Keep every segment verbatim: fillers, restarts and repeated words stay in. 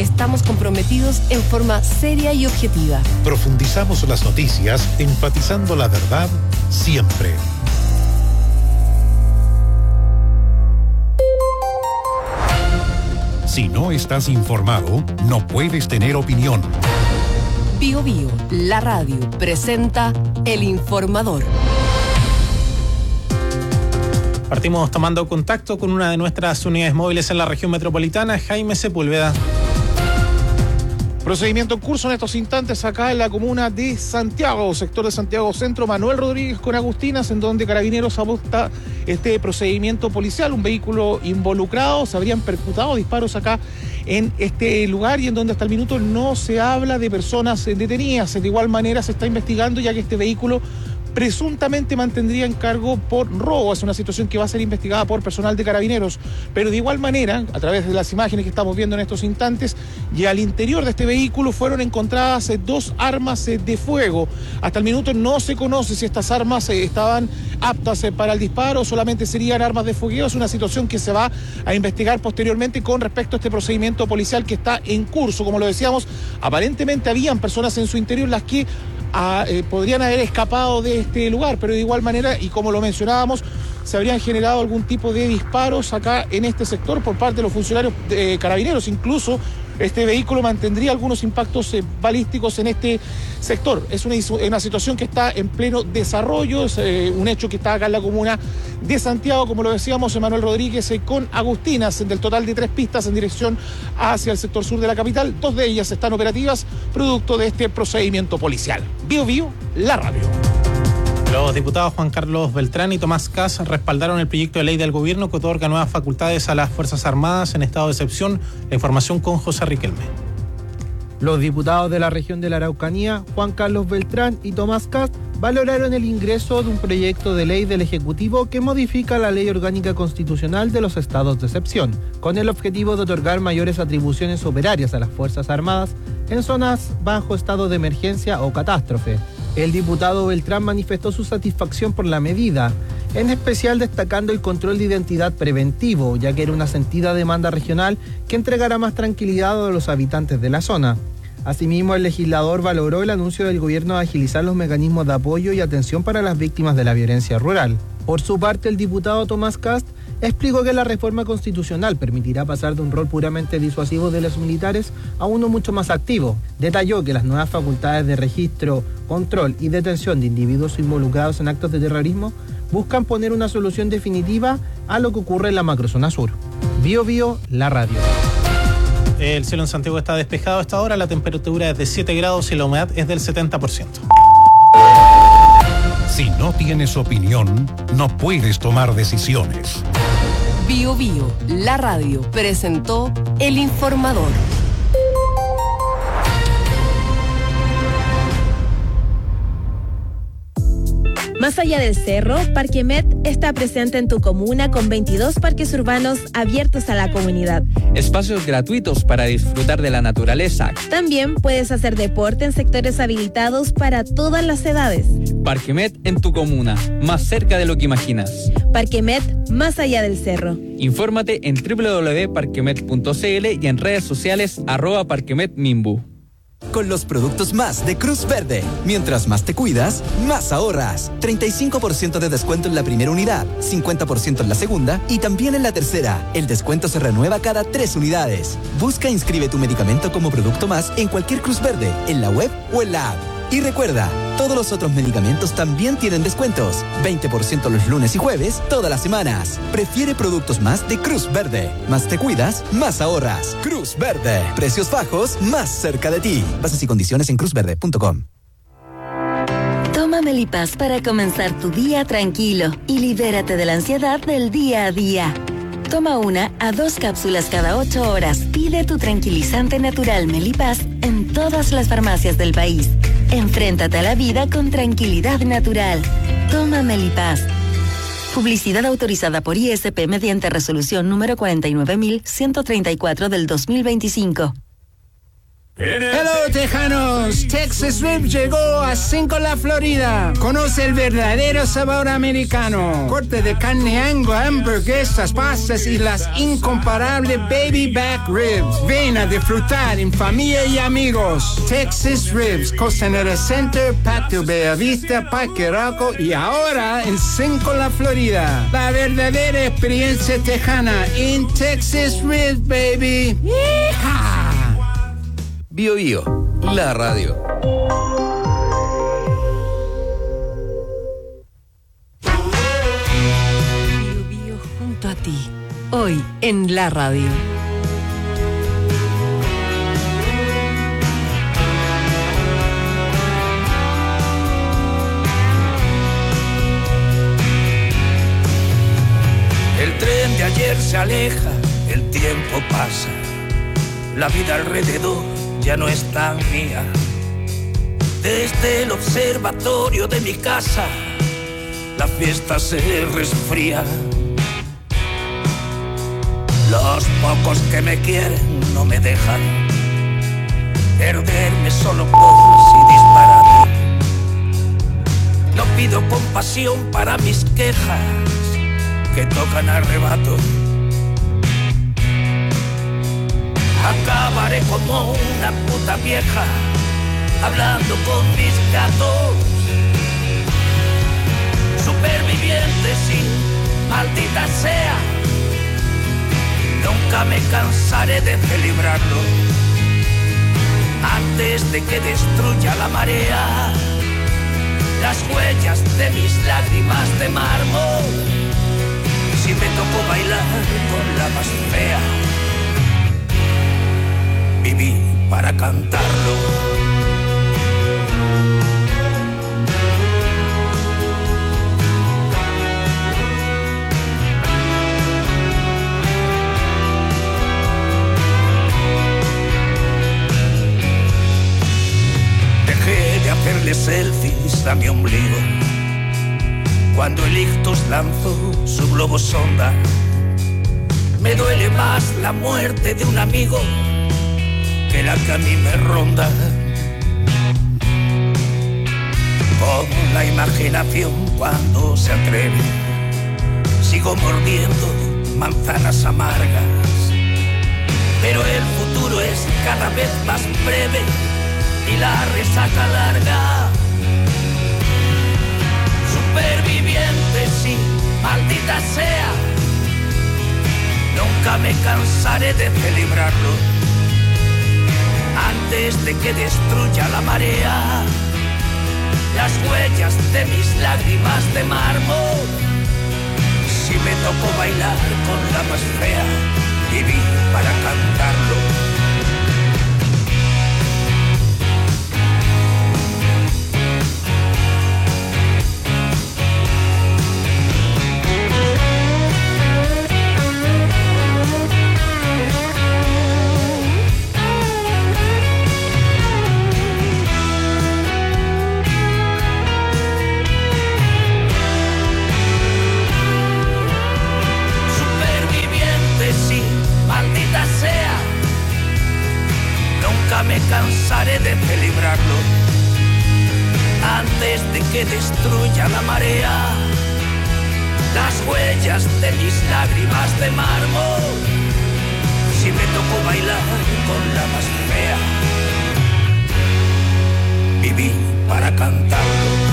estamos comprometidos en forma seria y objetiva. Profundizamos las noticias, enfatizando la verdad siempre. Si no estás informado, no puedes tener opinión. Bio Bio, la radio, presenta El Informador. Partimos tomando contacto con una de nuestras unidades móviles en la región metropolitana, Jaime Sepúlveda. Procedimiento en curso en estos instantes acá en la comuna de Santiago, sector de Santiago Centro, Manuel Rodríguez con Agustinas, en donde Carabineros adopta este procedimiento policial. Un vehículo involucrado, se habrían percutado disparos acá en este lugar y en donde hasta el minuto no se habla de personas detenidas. De igual manera se está investigando, ya que este vehículo presuntamente mantendría en cargo por robo. Es una situación que va a ser investigada por personal de Carabineros, pero de igual manera, a través de las imágenes que estamos viendo en estos instantes, y al interior de este vehículo fueron encontradas dos armas de fuego. Hasta el minuto no se conoce si estas armas estaban aptas para el disparo o solamente serían armas de fogueo. Es una situación que se va a investigar posteriormente con respecto a este procedimiento policial que está en curso. Como lo decíamos, aparentemente habían personas en su interior las que A, eh, podrían haber escapado de este lugar, pero de igual manera, y como lo mencionábamos, se habrían generado algún tipo de disparos acá en este sector por parte de los funcionarios de Carabineros. Incluso este vehículo mantendría algunos impactos eh, balísticos en este sector. Es una, una situación que está en pleno desarrollo, es eh, un hecho que está acá en la comuna de Santiago, como lo decíamos, Manuel Rodríguez eh, con Agustinas, del total de tres pistas en dirección hacia el sector sur de la capital. Dos de ellas están operativas, producto de este procedimiento policial. Bio Bio, la radio. Los diputados Juan Carlos Beltrán y Tomás Kass respaldaron el proyecto de ley del gobierno que otorga nuevas facultades a las Fuerzas Armadas en estado de excepción. La información con José Riquelme. Los diputados de la región de la Araucanía, Juan Carlos Beltrán y Tomás Kass, valoraron el ingreso de un proyecto de ley del Ejecutivo que modifica la Ley Orgánica Constitucional de los estados de excepción, con el objetivo de otorgar mayores atribuciones operarias a las Fuerzas Armadas en zonas bajo estado de emergencia o catástrofe. El diputado Beltrán manifestó su satisfacción por la medida, en especial destacando el control de identidad preventivo, ya que era una sentida demanda regional que entregará más tranquilidad a los habitantes de la zona. Asimismo, el legislador valoró el anuncio del gobierno de agilizar los mecanismos de apoyo y atención para las víctimas de la violencia rural. Por su parte, el diputado Tomás Kass explicó que la reforma constitucional permitirá pasar de un rol puramente disuasivo de los militares a uno mucho más activo. Detalló que las nuevas facultades de registro, control y detención de individuos involucrados en actos de terrorismo buscan poner una solución definitiva a lo que ocurre en la macrozona sur. Bio Bio, la radio. El cielo en Santiago está despejado a esta hora, la temperatura es de siete grados y la humedad es del setenta por ciento. Si no tienes opinión, no puedes tomar decisiones. Bio Bio, la radio, presentó El Informador. Más allá del cerro, Parquemet está presente en tu comuna con veintidós parques urbanos abiertos a la comunidad. Espacios gratuitos para disfrutar de la naturaleza. También puedes hacer deporte en sectores habilitados para todas las edades. Parquemet en tu comuna, más cerca de lo que imaginas. Parquemet, más allá del cerro. Infórmate en doble u doble u doble u punto parquemet punto c l y en redes sociales arroba parquemetmimbu. Con los productos más de Cruz Verde. Mientras más te cuidas, más ahorras. treinta y cinco por ciento de descuento en la primera unidad, cincuenta por ciento en la segunda y también en la tercera. El descuento se renueva cada tres unidades. Busca e inscribe tu medicamento como producto más en cualquier Cruz Verde, en la web o en la app. Y recuerda, todos los otros medicamentos también tienen descuentos. veinte por ciento los lunes y jueves, todas las semanas. Prefiere productos más de Cruz Verde. Más te cuidas, más ahorras. Cruz Verde. Precios bajos, más cerca de ti. Bases y condiciones en cruz verde punto com. Toma Melipaz para comenzar tu día tranquilo y libérate de la ansiedad del día a día. Toma una a dos cápsulas cada ocho horas. Pide tu tranquilizante natural Melipaz en todas las farmacias del país. Enfréntate a la vida con tranquilidad natural. Toma Melipaz. Publicidad autorizada por I S P mediante resolución número cuarenta y nueve mil ciento treinta y cuatro del dos mil veinticinco. Hello, tejanos. Texas Rib llegó a Cinco La Florida. Conoce el verdadero sabor americano. Corte de carne Angus, hamburguesas, pastas y las incomparables baby back ribs. Ven a disfrutar en familia y amigos. Texas Ribs, Costanera Center, Patio Bellavista, Parque Arauco y ahora en Cinco La Florida. La verdadera experiencia tejana en Texas Ribs, baby. ¡Yeehaw! Bio Bio, la radio. Bio Bio junto a ti, hoy en la radio. El tren de ayer se aleja, el tiempo pasa, la vida alrededor ya no es tan mía. Desde el observatorio de mi casa, la fiesta se resfría. Los pocos que me quieren no me dejan perderme solo por si disparar. No pido compasión para mis quejas que tocan arrebato. Acabaré como una puta vieja hablando con mis gatos. Superviviente, sí, maldita sea. Nunca me cansaré de celebrarlo antes de que destruya la marea las huellas de mis lágrimas de mármol. Si me tocó bailar con la más fea, viví para cantarlo. Dejé de hacerle selfies a mi ombligo cuando el ictus lanzó su globo sonda. Me duele más la muerte de un amigo que la que a mí me ronda. Con la imaginación cuando se atreve, sigo mordiendo manzanas amargas, pero el futuro es cada vez más breve y la resaca larga. Superviviente, sí, maldita sea, nunca me cansaré de celebrarlo antes de que destruya la marea las huellas de mis lágrimas de mármol. Si me tocó bailar con la más fea, viví para cantarlo. Me cansaré de celebrarlo antes de que destruya la marea las huellas de mis lágrimas de mármol. Si me tocó bailar con la más fea, viví para cantarlo.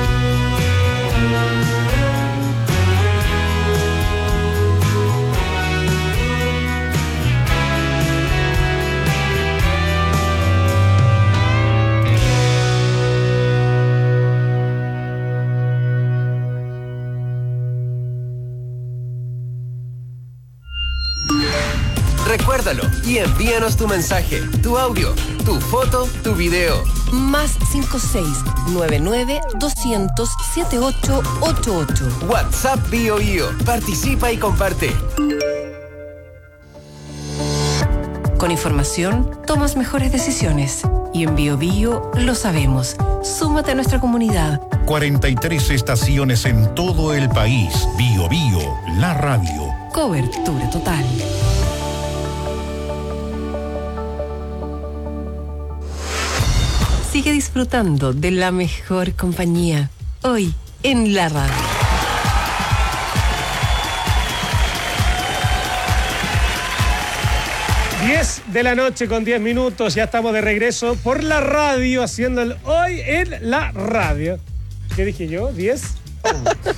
Recuérdalo y envíanos tu mensaje, tu audio, tu foto, tu video. Más cinco seis nueve nueve doscientos setenta y ocho ochenta y ocho. WhatsApp Bio Bio. Participa y comparte. Con información tomas mejores decisiones. Y en Bio Bio lo sabemos. Súmate a nuestra comunidad. cuarenta y tres estaciones en todo el país. Bio Bio, la radio. Cobertura total. sigue disfrutando de la mejor compañía. Hoy, en la radio. diez de la noche con diez minutos, ya estamos de regreso por la radio, haciendo el Hoy en la Radio. ¿Qué dije yo? ¿diez? Oh.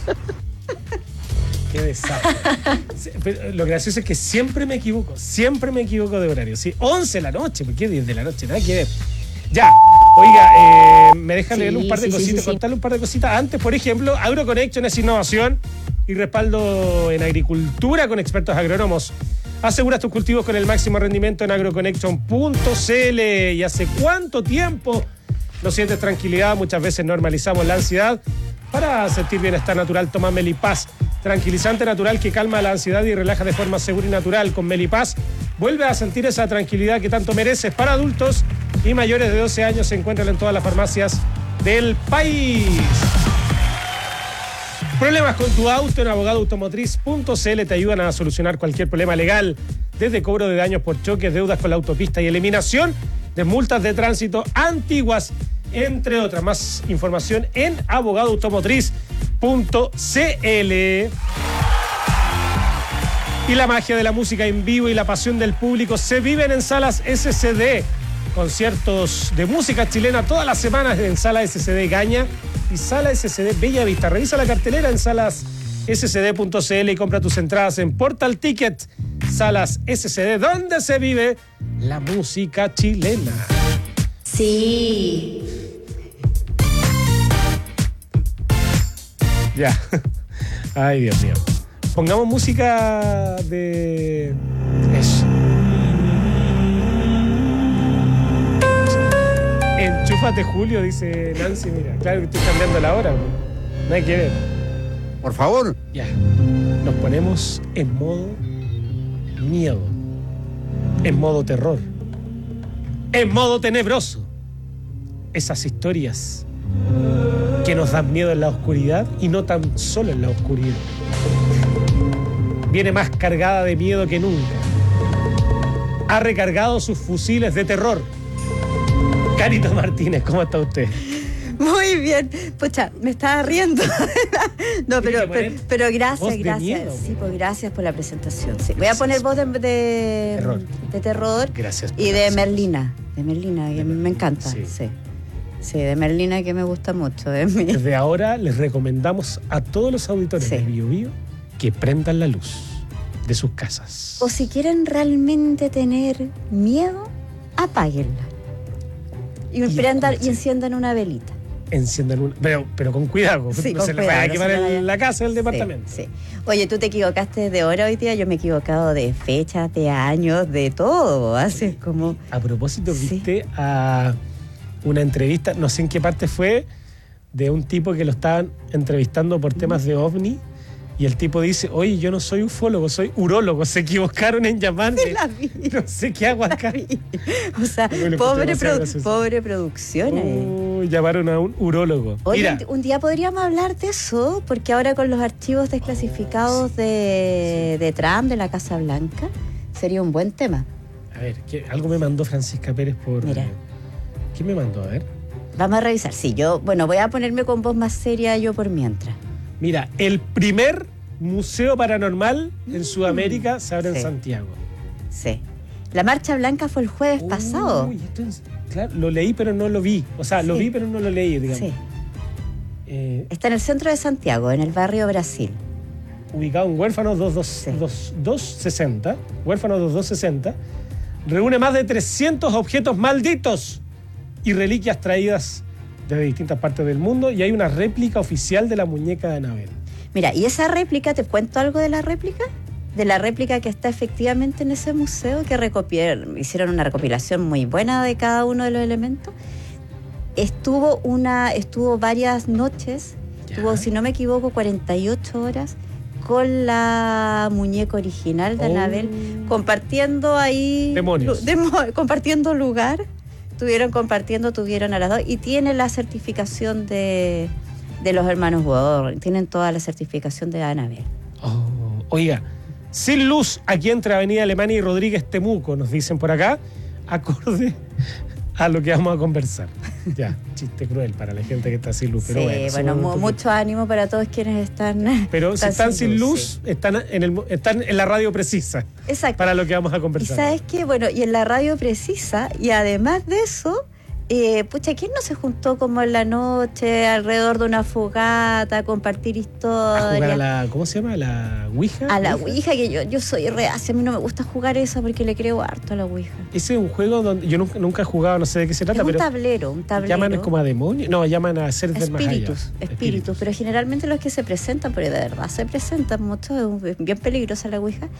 Qué desastre. Pero lo gracioso es que siempre me equivoco, siempre me equivoco de horario. Sí, once de la noche, ¿por qué diez de la noche? Nada que ver. Ya, oiga, eh, me dejan sí, leer un par de sí, cositas, sí, sí, contarle un par de cositas. Antes, por ejemplo, AgroConnection es innovación y respaldo en agricultura con expertos agrónomos. Asegura tus cultivos con el máximo rendimiento en agroconnection punto c l. ¿Y hace cuánto tiempo no sientes tranquilidad? Muchas veces normalizamos la ansiedad. Para sentir bienestar natural, toma Melipaz, tranquilizante natural que calma la ansiedad y relaja de forma segura y natural. Con Melipaz vuelve a sentir esa tranquilidad que tanto mereces. Para adultos y mayores de doce años se encuentran en todas las farmacias del país. Problemas con tu auto en abogado automotriz punto c l te ayudan a solucionar cualquier problema legal, desde cobro de daños por choques, deudas con la autopista y eliminación de multas de tránsito antiguas, entre otras. Más información en abogado automotriz punto c l. Y la magia de la música en vivo y la pasión del público se viven en Salas S C D. Conciertos de música chilena todas las semanas en Sala S C D Gaña y Sala S C D Bella Vista. Revisa la cartelera en salas s c d punto c l y compra tus entradas en Portal Ticket. Salas S C D, donde se vive la música chilena. Sí. Ya. Ay, Dios mío. Pongamos música de... Eso. Enchúfate, Julio, dice Nancy. Mira, claro que estoy cambiando la hora. No hay que ver. Por favor. Ya. Nos ponemos en modo miedo. En modo terror. En modo tenebroso. Esas historias que nos dan miedo en la oscuridad y no tan solo en la oscuridad. Viene más cargada de miedo que nunca. Ha recargado sus fusiles de terror. Carito Martínez, ¿cómo está usted? Muy bien. Pucha, me estaba riendo. No, pero, pero, pero gracias, gracias. Miedo, sí, pues gracias por la presentación. Sí. Voy a poner voz de, de, terror. de terror. Gracias. Y de Merlina. De Merlina, que de me encanta. Sí. sí. Sí, de Merlina, que me gusta mucho. De mí. Desde ahora les recomendamos a todos los auditores sí. de Bio Bio que prendan la luz de sus casas. O si quieren realmente tener miedo, apáguenla. Y, y, prendan, y enciendan una velita. Enciendan una... Pero, pero con cuidado. Sí, no con se les vaya a quemar en la casa del departamento. Sí, sí. Oye, tú te equivocaste de hora hoy día. Yo me he equivocado de fechas, de años, de todo. Haces como... A propósito, viste sí. a una entrevista, no sé en qué parte fue, de un tipo que lo estaban entrevistando por temas de ovni. Y el tipo dice, oye, yo no soy ufólogo, soy urólogo. Se equivocaron en llamarme. Sí, la vi. No sé qué hago acá. O sea, pobre, produ- pobre producción. Uh, llamaron a un urólogo. Oye, Mira. un día podríamos hablar de eso, porque ahora con los archivos desclasificados oh, sí. de, de Trump, de la Casa Blanca, sería un buen tema. A ver, ¿qué, algo me mandó Francisca Pérez por... Mira. ¿Qué me mandó? A ver. Vamos a revisar. Sí, yo, bueno, voy a ponerme con voz más seria yo por mientras. Mira, el primer museo paranormal en Sudamérica mm, se abre sí. en Santiago. Sí. La Marcha Blanca fue el jueves Uy, pasado. Esto es, claro, lo leí pero no lo vi. O sea, sí. lo vi pero no lo leí, digamos. Sí. Eh, Está en el centro de Santiago, en el barrio Brasil. Ubicado en Huérfanos veintidós sesenta. Huérfanos veintidós sesenta. Reúne más de trescientos objetos malditos y reliquias traídas de distintas partes del mundo, y hay una réplica oficial de la muñeca de Anabel. Mira, y esa réplica, ¿te cuento algo de la réplica? De la réplica que está efectivamente en ese museo, que recopilaron, hicieron una recopilación muy buena de cada uno de los elementos. Estuvo una, estuvo varias noches, ya. estuvo, si no me equivoco, cuarenta y ocho horas con la muñeca original de oh. Anabel, compartiendo ahí... Demonios. Demo, compartiendo lugar. Estuvieron compartiendo, tuvieron a las dos, y tiene la certificación de, de los hermanos Warren, tienen toda la certificación de Anabel. Oh, oiga, sin luz aquí entre Avenida Alemania y Rodríguez Temuco, nos dicen por acá, acorde a lo que vamos a conversar. Ya, chiste cruel para la gente que está sin luz. Pero sí, bueno, bueno, mu- porque... mucho ánimo para todos quienes están. Pero si están sin luz, sí. están, en el, están en la radio precisa. Exacto. Para lo que vamos a Y conversar. sabes qué, bueno, y en la radio precisa, y además de eso, eh, pucha, ¿quién no se juntó como en la noche alrededor de una fogata a compartir historias? A jugar a la, ¿cómo se llama? ¿A la Ouija? A la Ouija, que yo, yo soy reacia, a mí no me gusta jugar esa porque le creo harto a la Ouija. Ese es un juego donde yo nunca, nunca he jugado, no sé de qué se trata, Es un pero tablero, un tablero. llaman como a demonios, no, llaman a seres del más allá. Espíritus, espíritus, pero generalmente los que se presentan, porque de verdad se presentan mucho, es bien peligrosa la Ouija,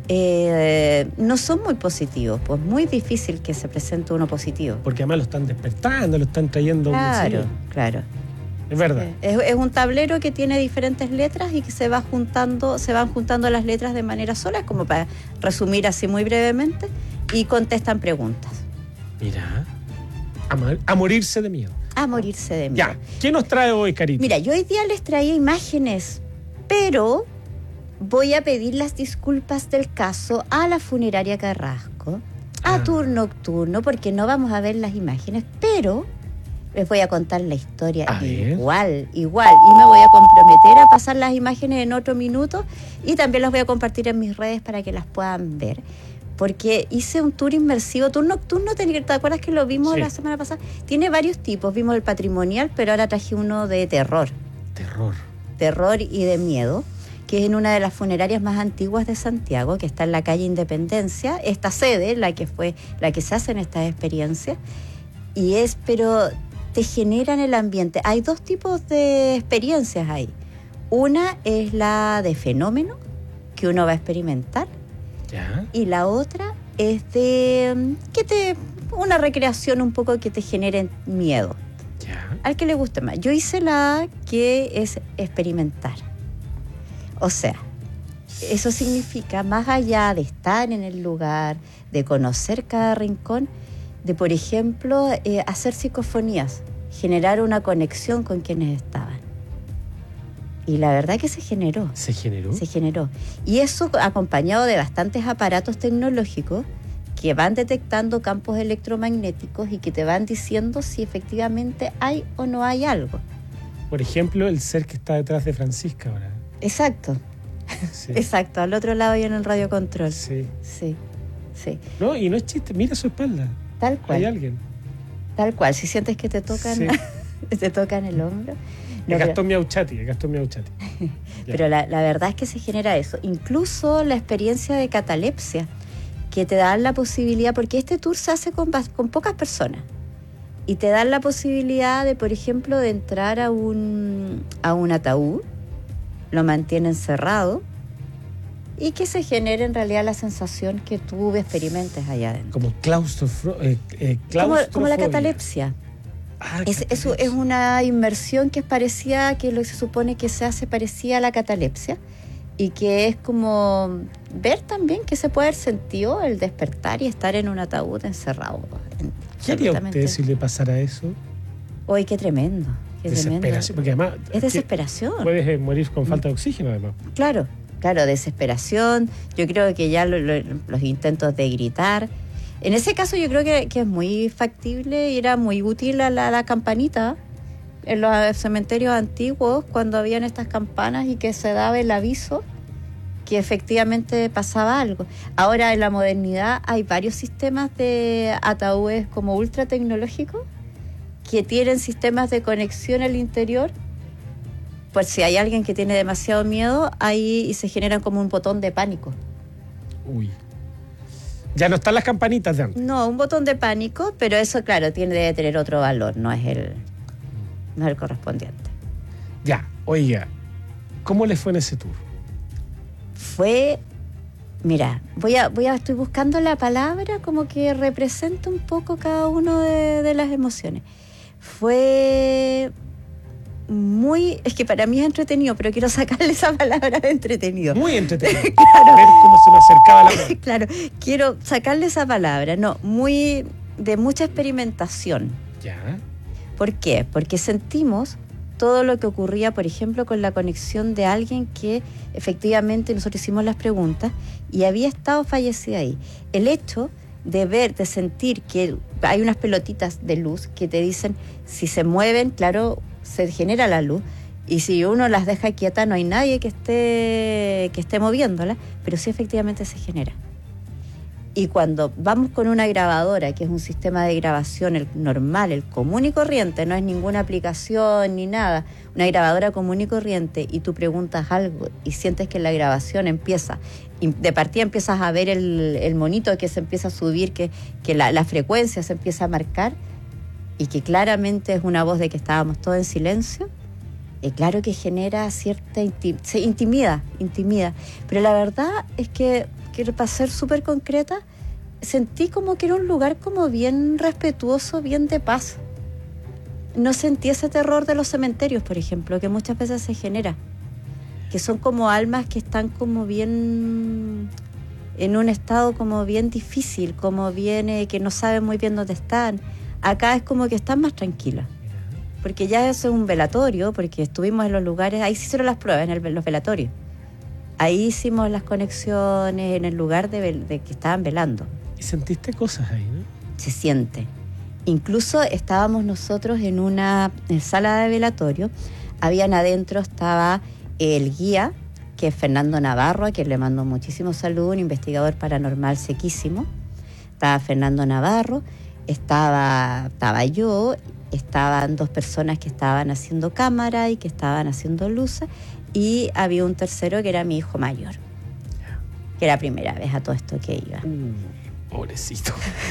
eh, no son muy positivos, pues muy difícil que se presente uno positivo. Porque además lo están despertando, lo están trayendo Claro, a un claro. Es verdad. Es, es un tablero que tiene diferentes letras y que se va juntando, se van juntando las letras de manera sola, es como para resumir así muy brevemente, y contestan preguntas. Mira, a, ma- a morirse de miedo. A morirse de miedo. Ya, ¿qué nos trae hoy, Carita? Mira, yo hoy día les traía imágenes, pero voy a pedir las disculpas del caso a la funeraria Carrasco, a Ah. Tour Nocturno, porque no vamos a ver las imágenes, pero les voy a contar la historia A ver. igual, igual, y me voy a comprometer a pasar las imágenes en otro minuto y también las voy a compartir en mis redes para que las puedan ver. Porque hice un tour inmersivo, tour nocturno, ¿te te acuerdas que lo vimos Sí. la semana pasada? Tiene varios tipos, vimos el patrimonial, pero ahora traje uno de terror. Terror. Terror y de miedo, que es en una de las funerarias más antiguas de Santiago, que está en la calle Independencia, esta sede, la que fue, la que se hacen estas experiencias, y es, pero te generan el ambiente. Hay dos tipos de experiencias ahí. Una es la de fenómeno, que uno va a experimentar, Ya. y la otra es de mm, que te una recreación un poco que te genere miedo. Ya. Al que le guste más. Yo hice la que es experimentar. O sea, eso significa, más allá de estar en el lugar, de conocer cada rincón, de, por ejemplo, eh, hacer psicofonías, generar una conexión con quienes estaban. Y la verdad que se generó. ¿Se generó? Se generó. Y eso acompañado de bastantes aparatos tecnológicos que van detectando campos electromagnéticos y que te van diciendo si efectivamente hay o no hay algo. Por ejemplo, el ser que está detrás de Francisca ahora. Exacto. Sí. Exacto, al otro lado y en el radiocontrol. Sí. Sí, sí. No, y no es chiste, mira su espalda. Tal cual. Hay alguien. Tal cual. Si sientes que te tocan, Sí. te tocan el hombro. Es No, pero- Gastón Miauchati, es Gastón Miauchati. Ya. Pero la, la verdad es que se genera eso. Incluso la experiencia de catalepsia, que te dan la posibilidad, porque este tour se hace con, bas- con pocas personas, y te dan la posibilidad de, por ejemplo, de entrar a un, a un ataúd, lo mantienen cerrado, y que se genere en realidad la sensación que tú experimentes allá adentro. Como claustrofro, eh, eh, Como, como la claustrofobia. catalepsia. Ah, Es, es, catalepsia. es una inmersión que es parecida, que lo que se supone que se hace parecida a la catalepsia, y que es como ver también que se puede haber sentido el despertar y estar en un ataúd encerrado. ¿Qué haría Absolutamente. usted si le pasara eso? Uy, qué tremendo. Qué tremendo. Desesperación. Porque además. Es ¿qué? desesperación. Puedes eh, morir con falta de oxígeno, además. Claro, claro, desesperación. Yo creo que ya lo- lo- los intentos de gritar. En ese caso yo creo que, que es muy factible y era muy útil a la, la campanita en los cementerios antiguos cuando habían estas campanas y que se daba el aviso que efectivamente pasaba algo. Ahora en la modernidad hay varios sistemas de ataúdes como ultra tecnológicos que tienen sistemas de conexión al interior. Pues si hay alguien que tiene demasiado miedo, ahí se generan como un botón de pánico. Uy. Ya no están las campanitas de antes. No, un botón de pánico, pero eso, claro, tiene debe tener otro valor, no es el, no es el correspondiente. Ya, oiga, ¿cómo le fue en ese tour? Fue, mira, voy a, voy a, estoy buscando la palabra como que representa un poco cada uno de, de las emociones. Fue muy, es que para mí es entretenido, pero quiero sacarle esa palabra de entretenido. Muy entretenido. Claro. Ver cómo se me acercaba la hora. Claro, quiero sacarle esa palabra, no, muy de mucha experimentación. Ya. ¿Por qué? Porque sentimos todo lo que ocurría, por ejemplo, con la conexión de alguien que efectivamente nosotros hicimos las preguntas y había estado fallecida ahí. El hecho de ver, de sentir que hay unas pelotitas de luz que te dicen, si se mueven, claro, se genera la luz, y si uno las deja quietas, no hay nadie que esté, que esté moviéndolas, pero sí efectivamente se genera. Y cuando vamos con una grabadora, que es un sistema de grabación el normal, el común y corriente, no es ninguna aplicación ni nada, una grabadora común y corriente, y tú preguntas algo y sientes que la grabación empieza, y de partida empiezas a ver el, el monito que se empieza a subir, que, que la, la frecuencia se empieza a marcar, y que claramente es una voz de que estábamos todos en silencio, y claro que genera cierta intim- se intimida, intimida. Pero la verdad es que, que para ser súper concreta, sentí como que era un lugar como bien respetuoso, bien de paz. No sentí ese terror de los cementerios, por ejemplo, que muchas veces se genera, que son como almas que están como bien en un estado como bien difícil, como bien eh, que no saben muy bien dónde están. Acá es como que están más tranquilas, porque ya eso es un velatorio, porque estuvimos en los lugares, ahí se hicieron las pruebas, en, el, en los velatorios. Ahí hicimos las conexiones en el lugar de, de que estaban velando. Y sentiste cosas ahí, ¿no? Se siente. Incluso estábamos nosotros en una en sala de velatorio, habían adentro, estaba el guía, que es Fernando Navarro, a quien le mando muchísimo saludo, un investigador paranormal sequísimo. Estaba Fernando Navarro, estaba, estaba yo, estaban dos personas que estaban haciendo cámara y que estaban haciendo luces, y había un tercero que era mi hijo mayor, que era la primera vez a todo esto que iba. Uh, pobrecito.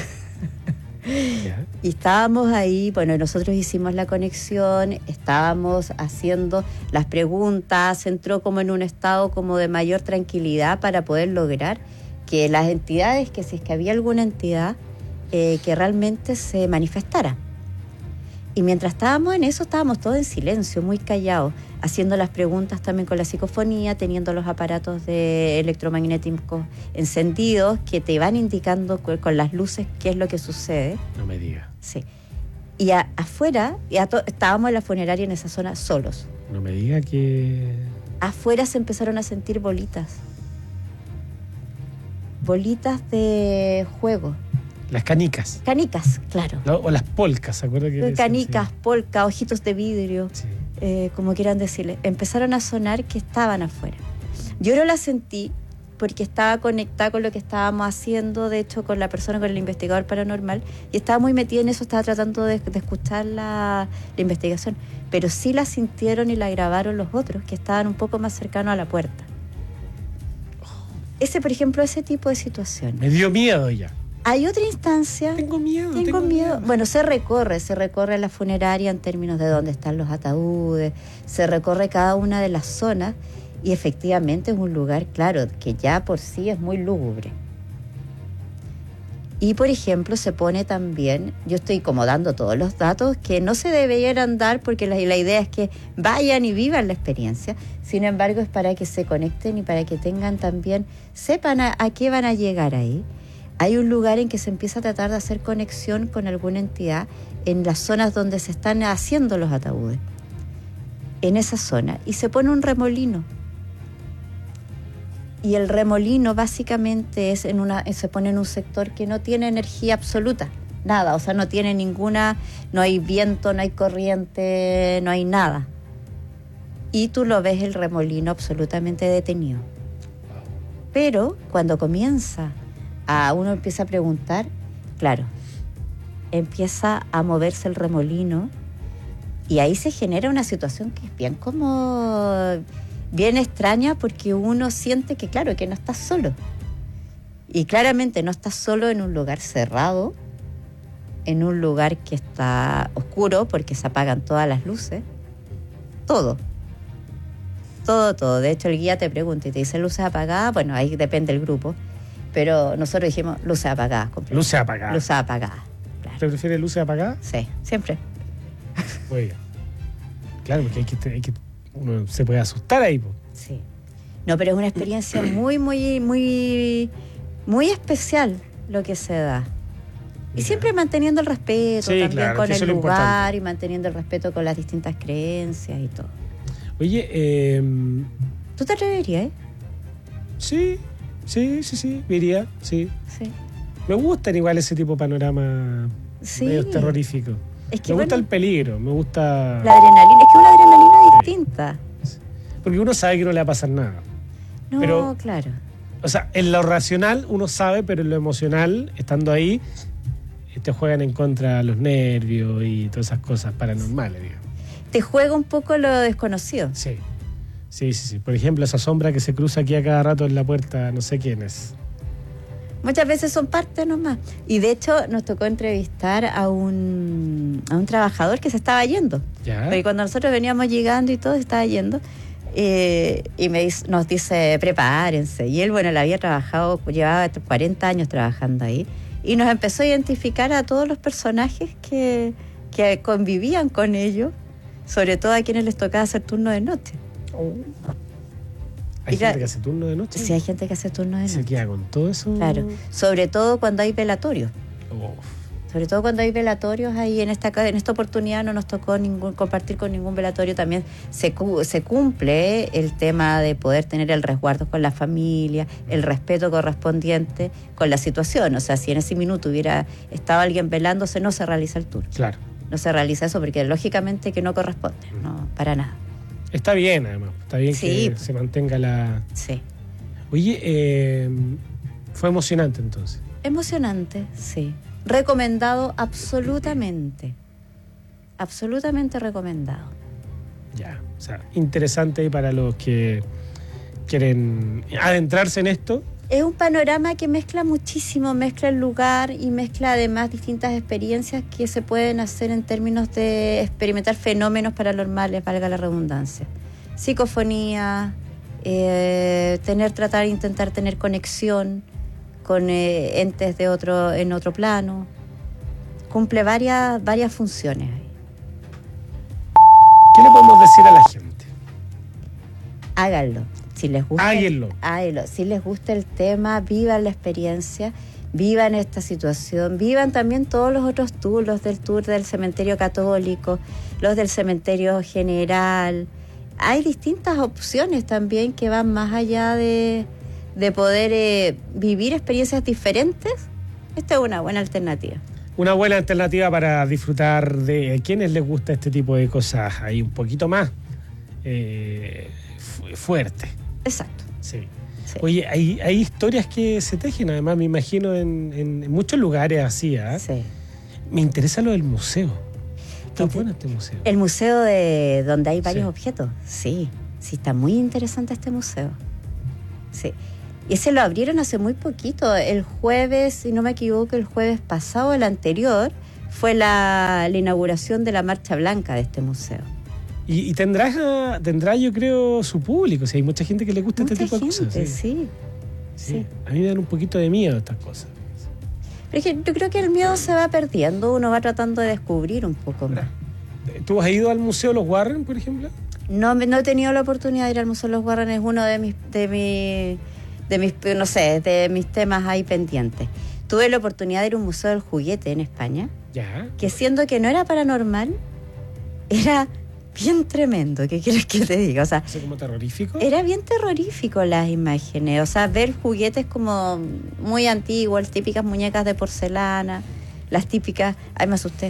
Yeah. Y estábamos ahí, bueno, nosotros hicimos la conexión, estábamos haciendo las preguntas, entró como en un estado como de mayor tranquilidad para poder lograr que las entidades, que si es que había alguna entidad, eh, que realmente se manifestara. Y mientras estábamos en eso, estábamos todos en silencio, muy callados, haciendo las preguntas también con la psicofonía, teniendo los aparatos de electromagnéticos encendidos que te van indicando con las luces qué es lo que sucede. No me digas. Sí. Y a, afuera, y a to, estábamos en la funeraria en esa zona solos. No me diga que... Afuera se empezaron a sentir bolitas. Bolitas de juego. Las canicas. Canicas, claro. No, o las polcas, ¿se acuerda que canicas, sí. polcas, ojitos de vidrio, sí. eh, como quieran decirle. Empezaron a sonar que estaban afuera. Yo no las sentí porque estaba conectada con lo que estábamos haciendo, de hecho, con la persona, con el investigador paranormal, y estaba muy metida en eso, estaba tratando de, de escuchar la, la investigación. Pero sí la sintieron y la grabaron los otros, que estaban un poco más cercanos a la puerta. Oh. Ese, por ejemplo, ese tipo de situación. Me dio miedo ya. Hay otra instancia. Tengo miedo. Tengo, tengo miedo. miedo. Bueno, se recorre, se recorre la funeraria en términos de dónde están los ataúdes, se recorre cada una de las zonas y efectivamente es un lugar, claro, que ya por sí es muy lúgubre. Y, por ejemplo, se pone también, yo estoy como dando todos los datos que no se deberían dar porque la, la idea es que vayan y vivan la experiencia. Sin embargo, es para que se conecten y para que tengan también, sepan a, a qué van a llegar ahí. Hay un lugar en que se empieza a tratar de hacer conexión con alguna entidad en las zonas donde se están haciendo los ataúdes. En esa zona. Y se pone un remolino. Y el remolino básicamente es en una, se pone en un sector que no tiene energía absoluta. Nada, o sea, no tiene ninguna, no hay viento, no hay corriente, no hay nada. Y tú lo ves el remolino absolutamente detenido. Pero cuando comienza a uno empieza a preguntar, claro, empieza a moverse el remolino y ahí se genera una situación que es bien como bien extraña porque uno siente que claro, que no estás solo y claramente no estás solo en un lugar cerrado, en un lugar que está oscuro porque se apagan todas las luces, todo todo, todo, de hecho el guía te pregunta y te dice luces apagadas, bueno, ahí depende del grupo. Pero nosotros dijimos luces apagadas. Luces apagadas. Luces apagadas. Claro. ¿Te prefieres luces apagadas? Sí, siempre. Muy bien. Claro, porque hay que, hay que, uno se puede asustar ahí. Po. Sí. No, pero es una experiencia muy, muy, muy, muy especial lo que se da. Y yeah. siempre manteniendo el respeto sí, también claro, con el lugar importante. Y manteniendo el respeto con las distintas creencias y todo. Oye, eh... ¿tú te atreverías, eh? Sí. Sí, sí, sí, iría, sí. Sí. Me gustan igual ese tipo de panorama Sí. medio terrorífico. Es que, me gusta bueno, el peligro, me gusta... La adrenalina, es que una adrenalina distinta. Porque uno sabe que no le va a pasar nada. No, Pero- claro. O sea, en lo racional uno sabe, pero en lo emocional, estando ahí, te juegan en contra los nervios y todas esas cosas paranormales, digamos. Te juega un poco lo desconocido. Sí. Sí, sí, sí. Por ejemplo, esa sombra que se cruza aquí a cada rato en la puerta, no sé quién es. Muchas veces son parte nomás. Y de hecho nos tocó entrevistar a un, a un trabajador que se estaba yendo. ¿Ya? Porque cuando nosotros veníamos llegando y todo, se estaba yendo. Eh, y me dice- nos dice, prepárense. Y él, bueno, él había trabajado, llevaba cuarenta años trabajando ahí. Y nos empezó a identificar a todos los personajes que, que convivían con ellos, sobre todo a quienes les tocaba hacer turno de noche. ¿Hay Y la- gente que hace turno de noche? Sí, hay gente que hace turno de ¿Se noche. queda con todo eso? Claro, sobre todo cuando hay velatorios. Oh. Sobre todo cuando hay velatorios, ahí en esta en esta oportunidad no nos tocó ningún compartir con ningún velatorio. También se, cu- se cumple el tema de poder tener el resguardo con la familia, el respeto correspondiente con la situación. O sea, si en ese minuto hubiera estado alguien velándose, no se realiza el tour. Claro. No se realiza eso porque lógicamente que no corresponde, no, para nada. Está bien, además. Está bien Sí. que se mantenga la... Sí. Oye, eh, fue emocionante entonces. Emocionante, sí. Recomendado absolutamente. Absolutamente recomendado. Ya, o sea, interesante ahí para los que quieren adentrarse en esto. Es un panorama que mezcla muchísimo, mezcla el lugar y mezcla además distintas experiencias que se pueden hacer en términos de experimentar fenómenos paranormales, valga la redundancia. Psicofonía, eh, tener, tratar, intentar tener conexión con eh, entes de otro, en otro plano. Cumple varias, varias funciones. ¿Qué le podemos decir a la gente? Háganlo. Si les gusta, Háganlo. háganlo. Si les gusta el tema, vivan la experiencia, vivan esta situación, vivan también todos los otros tours, los del tour del cementerio católico, los del cementerio general. Hay distintas opciones también que van más allá de, de poder eh, vivir experiencias diferentes. Esta es una buena alternativa. Una buena alternativa para disfrutar de quienes les gusta este tipo de cosas ahí un poquito más eh, fu- fuerte. Exacto. Sí. Sí. Oye, hay, hay historias que se tejen, además, me imagino, en, en muchos lugares así. ¿eh? Sí. Me interesa lo del museo. Está bueno este museo. El museo de donde hay varios Sí. objetos. Sí, sí, está muy interesante este museo. Sí. Y ese lo abrieron hace muy poquito. El jueves, si no me equivoco, el jueves pasado, el anterior, fue la, la inauguración de la Marcha Blanca de este museo. Y, y tendrá, tendrá, yo creo, su público. O sea, hay mucha gente que le gusta Mucha este tipo gente, de cosas. sí. Sí. sí. A mí me dan un poquito de miedo estas cosas. Pero es que yo creo que el miedo se va perdiendo, uno va tratando de descubrir un poco más. ¿Tú has ido al Museo Los Warren, por ejemplo? No, me- no he tenido la oportunidad de ir al Museo de los Warren, es uno de mis, de mi, de mis, no sé, de mis temas ahí pendientes. Tuve la oportunidad de ir a un museo del juguete en España, Ya. que siendo que no era paranormal, era bien tremendo, ¿qué quieres que te diga? O sea, ¿Es como terrorífico? era bien terrorífico las imágenes, o sea, ver juguetes como muy antiguos, las típicas muñecas de porcelana, las típicas... Ay, me asusté.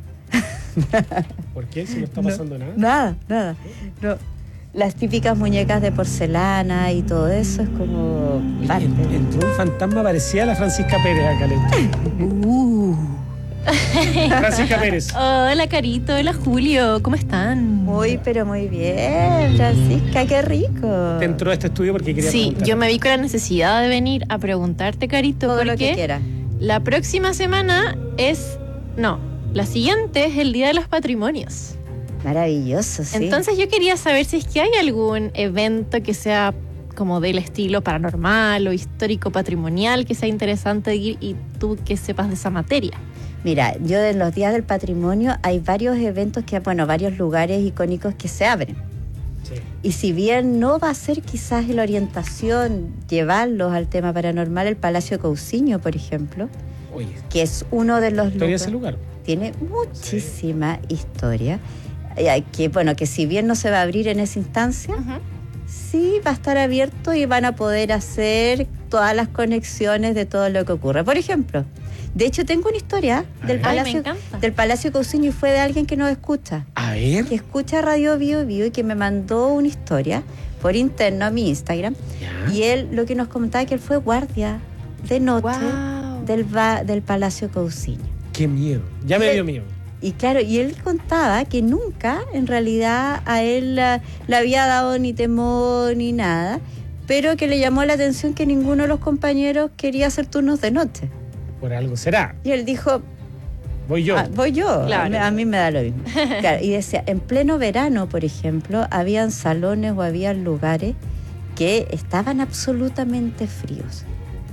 ¿Por qué? Si no está No, pasando nada. Nada, nada. No. Las típicas muñecas de porcelana y todo eso es como parte. En- entró un fantasma, parecía la Francisca Pérez acá. Uh. Francisca Pérez. Hola, Carito. Hola, Julio. ¿Cómo están? Muy, pero muy bien, Francisca, qué rico. Te entró a este estudio porque quería Sí, preguntar. yo me vi con la necesidad de venir a preguntarte, Carito, Todo porque lo que quiera. la próxima semana es... No, la siguiente es el Día de los Patrimonios. Maravilloso, sí. Entonces yo quería saber si es que hay algún evento que sea como del estilo paranormal o histórico patrimonial que sea interesante de ir y tú que sepas de esa materia. Mira, yo en los días del patrimonio hay varios eventos que, bueno, varios lugares icónicos que se abren. Sí. Y si bien no va a ser quizás la orientación llevarlos al tema paranormal, el Palacio Cousiño, por ejemplo, Oye, que es uno de los historia lugares, ese lugar. tiene muchísima historia, eh, que bueno, que si bien no se va a abrir en esa instancia, sí va a estar abierto y van a poder hacer todas las conexiones de todo lo que ocurre. Por ejemplo, de hecho tengo una historia del Ay, Palacio, me encanta. del Palacio Cousiño y fue de alguien que nos escucha. A ver. Que escucha Radio Bio Bio y que me mandó una historia por interno a mi Instagram. Ya. Y él lo que nos comentaba que él fue guardia de noche Wow. del, va- del Palacio Cousiño. Qué miedo. Ya me Y- dio miedo. Y claro, y él contaba que nunca en realidad a él la- le había dado ni temor ni nada, pero que le llamó la atención que ninguno de los compañeros quería hacer turnos de noche. Por algo será. Y él dijo, Voy yo. "Ah, voy yo, Claro. a, mí, a mí me da lo mismo". Claro, y decía, en pleno verano, por ejemplo, habían salones o habían lugares que estaban absolutamente fríos.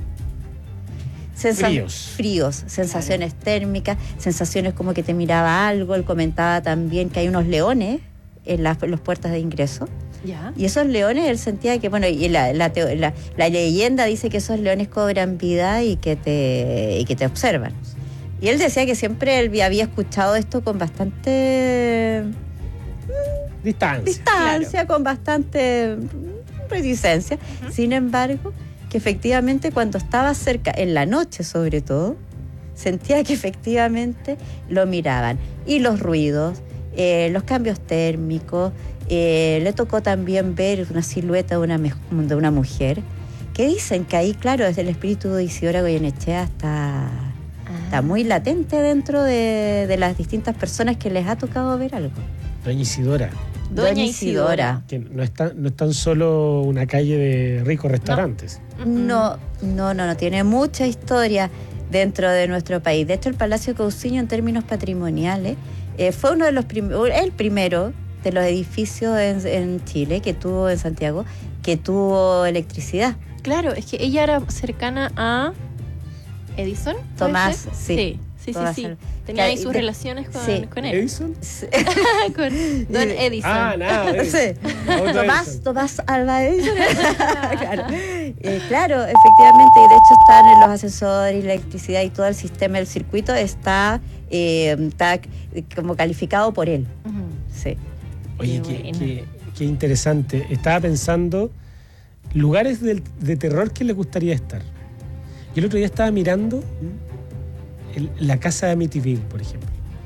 Sensa- Fríos. Fríos, sensaciones térmicas, sensaciones como que te miraba algo. Él comentaba también que hay unos leones en las en las puertas de ingreso. Ya. Y esos leones, él sentía que, bueno, y la, la, teo- la- la leyenda dice que esos leones cobran vida y que te, y que te observan. Y él decía que siempre él había escuchado esto con bastante Distancia. distancia, con bastante reticencia. Sin embargo, que efectivamente cuando estaba cerca, en la noche sobre todo, sentía que efectivamente lo miraban. Y los ruidos, eh, los cambios térmicos, eh, le tocó también ver una silueta de una, me- de una mujer, que dicen que ahí, claro, desde el espíritu de Isidora Goyenechea está, está muy latente dentro de, de las distintas personas que les ha tocado ver algo. Doña Isidora. Doña Isidora. Que no es, tan, no es tan solo una calle de ricos restaurantes. No, no, no, no, tiene mucha historia dentro de nuestro país. De hecho, el Palacio Cousiño, en términos patrimoniales, eh, fue uno de los primeros, el primero de los edificios en, en Chile que tuvo, en Santiago, que tuvo electricidad. Claro, es que ella era cercana a Edison. ¿puede Tomás, ser? sí. Sí, sí, Tomás sí. sí. Alva. Tenía ahí Que- sus de- relaciones con, sí. con él. ¿Edison? con Don Edison. Ah, nada. Sí. Otro Tomás, Edison. Tomás Alva Edison. claro. Eh, claro, efectivamente, y de hecho están en los ascensores y la electricidad y todo el sistema, el circuito está, eh, está como calificado por él. Ujú. Sí. Oye, Qué qué, buena. qué- qué interesante. Estaba pensando lugares del- de terror que le gustaría estar. Yo el otro día estaba mirando el- la casa de Amityville, por ejemplo.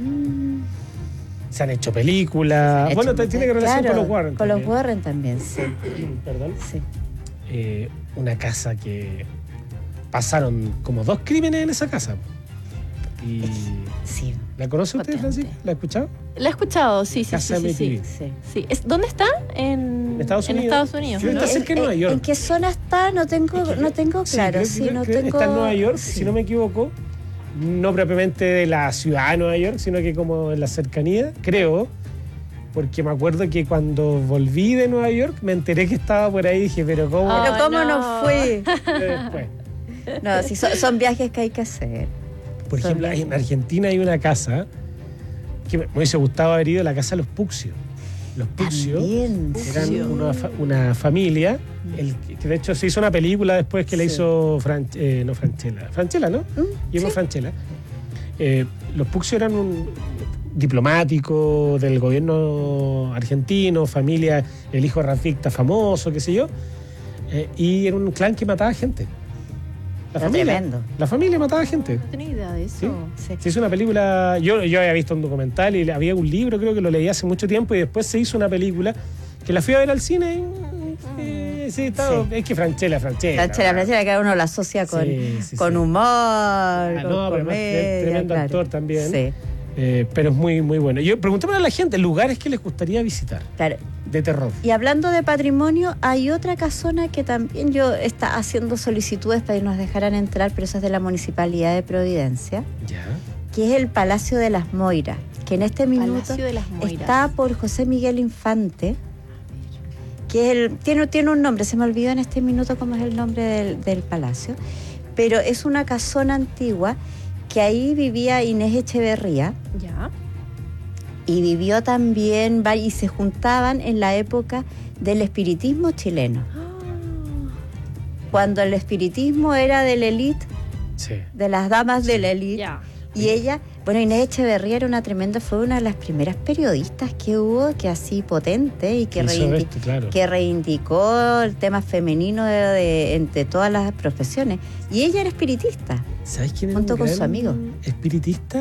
Se han hecho películas. Hecho Bueno, muchas- tiene que relación claro, con los Warren. Con los también. Warren también, sí. Perdón. sí. Eh, una casa que pasaron como dos crímenes en esa casa. Y Sí. ¿la conoce usted, Potente. Francisca? ¿La ha escuchado? La he escuchado, sí, sí, Casa sí, sí, sí. Amityville. Sí. Sí. Es- ¿Dónde está? En En Estados Unidos. Estados Unidos, Sí, ¿no? está cerca de Nueva ¿En- York. ¿En qué zona está? No tengo, no tengo Sí, claro. creo que- Sí, creo no que tengo... está en Nueva York, sí. si no me equivoco. No propiamente de la ciudad de Nueva York, sino que como en la cercanía, creo. Porque me acuerdo que cuando volví de Nueva York me enteré que estaba por ahí y dije, pero ¿cómo? Oh, Pero ¿cómo no, no. fui? Después. No, sí, son, son viajes que hay que hacer. Por Son ejemplo, viajes. en Argentina hay una casa que me me hubiese gustado haber ido, la casa de los Puccio. Los Puccio También, eran sí. una, fa- una familia, el, que de hecho se hizo una película después que la Sí. hizo, Fran- eh, no Franchella, Franchella, ¿no? Guillermo Franchella. Eh, los Puccio eran un diplomático del gobierno argentino, familia, el hijo de Rafficta famoso, qué sé yo, eh, y era un clan que mataba gente. La Era familia, tremendo. la familia mataba gente. No tenía idea de eso. Sí. Sí. Se hizo una película, yo, yo había visto un documental y había un libro, creo que lo leí hace mucho tiempo, y después se hizo una película que la fui a ver al cine. y, eh, sí, estaba- Sí. es que Franchella, Franchella. Franchella, Franchella, que uno la asocia con, Sí, sí, con sí. humor, Ah, con no, pero además, comedia, tremendo claro. actor también. Sí, Eh, pero es muy, muy bueno. Yo preguntémosle a la gente lugares que les gustaría visitar claro. de terror. Y hablando de patrimonio, hay otra casona que también yo está haciendo solicitudes para que nos dejaran entrar, pero eso es de la Municipalidad de Providencia, Ya. que es el Palacio de las Moiras, que en este minuto Palacio de las Moiras. está por José Miguel Infante, que es el, tiene, tiene un nombre, se me olvidó en este minuto cómo es el nombre del, del palacio, pero es una casona antigua que ahí vivía Inés Echeverría. Ya. Y vivió también, va- y se juntaban en la época del espiritismo chileno. Cuando el espiritismo era de la élite, Sí. de las damas de la élite, Ya. y ella Bueno, Inés Echeverría era una tremenda, fue una de las primeras periodistas que hubo, que así potente y que, reindi- esto, claro. que reivindicó el tema femenino de, de, de todas las profesiones. Y ella era espiritista. ¿Sabes quién era junto un con gran su amigo. espiritista?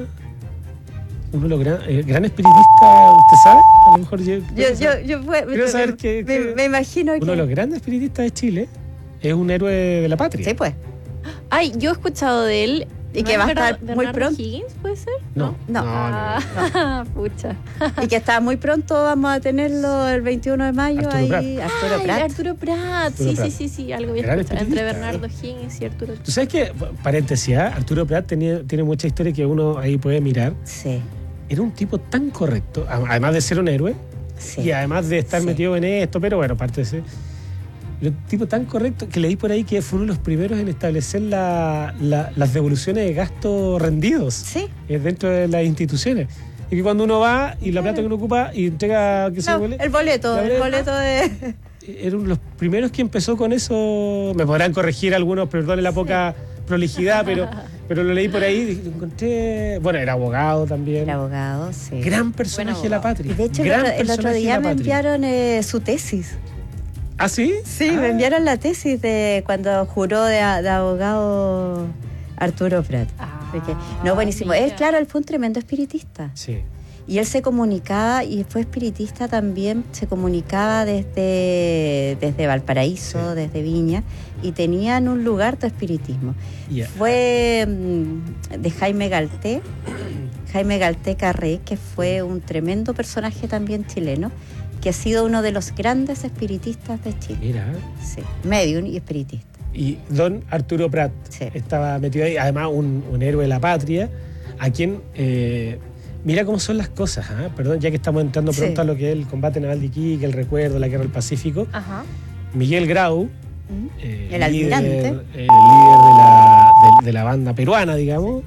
Uno de los gran, eh, gran espiritistas, ¿usted sabe? A lo mejor yo... Yo, yo, yo fue, Quiero me, saber que, me, que me imagino que... uno de los grandes espiritistas de Chile es un héroe de la patria. Sí, pues. Ay, yo he escuchado de él. Y que va a estar Bernardo muy pronto. Higgins, ¿puede ser? No. No. Ah, pucha. Y que está muy pronto, vamos a tenerlo el veintiuno de mayo. Arturo ahí, Prat. Arturo Ay, Prat. Arturo Prat. Arturo Sí, Prat. sí, sí, sí, algo bien Gran escuchado. Entre espiritista, Bernardo Higgins y Arturo Prat. Tú sabes que, paréntesis, ¿eh? Arturo Prat tenía, tiene mucha historia que uno ahí puede mirar. Sí. Era un tipo tan correcto, además de ser un héroe, Sí. y además de estar Sí. metido en esto, pero bueno, aparte de ser... Un tipo tan correcto que leí por ahí que fue uno de los primeros en establecer la, la, las devoluciones de gastos rendidos Sí. eh, dentro de las instituciones. Y que cuando uno va y la plata que uno ocupa y entrega que se No, huele, el boleto, la el boleta. boleto de... Era uno de los primeros que empezó con eso. Me podrán corregir algunos, perdone la poca prolijidad, pero, pero lo leí por ahí y lo encontré. Bueno, era abogado también. Era abogado, sí. Gran personaje de la patria. Y de hecho, el Gran otro, el otro personaje de día la me patria. enviaron eh, su tesis. ¿Ah, sí? Sí, me enviaron la tesis de cuando juró de, de abogado Arturo Prat. Porque- no, buenísimo. Él, claro, él fue un tremendo espiritista. Sí. Y él se comunicaba, y fue espiritista también, se comunicaba desde, desde Valparaíso, desde Viña, y tenían un lugar de espiritismo. Yeah. Fue mm, de Jaime Galté, Jaime Galté Carré, que fue un tremendo personaje también chileno, que ha sido uno de los grandes espiritistas de Chile. Mira. Sí, medium y espiritista. Y don Arturo Prat estaba metido ahí, además un, un héroe de la patria, a quien, eh, mira cómo son las cosas, ¿eh? Perdón, ya que estamos entrando pronto Sí. a lo que es el combate naval de Iquique, el recuerdo, la guerra del Pacífico. Ajá. Miguel Grau, eh, El almirante. líder, el líder de la, de, de la banda peruana, digamos,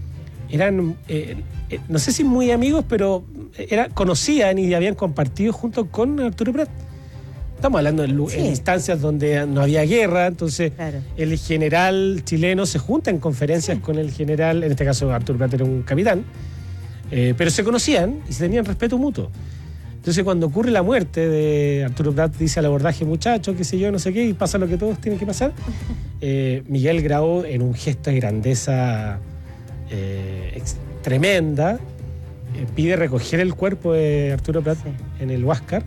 eran, eh, eh, no sé si muy amigos, pero era, conocían y habían compartido junto con Arturo Prat. Estamos hablando en, lu- Sí. en instancias donde no había guerra, entonces Claro. el general chileno se junta en conferencias con el general, en este caso Arturo Prat era un capitán, eh, pero se conocían y se tenían respeto mutuo. Entonces cuando ocurre la muerte de Arturo Prat, dice al abordaje, muchacho, qué sé yo, no sé qué, y pasa lo que todos tienen que pasar, eh, Miguel Grau, en un gesto de grandeza eh, ex- tremenda, eh, pide recoger el cuerpo de Arturo Prat Sí. en el Huáscar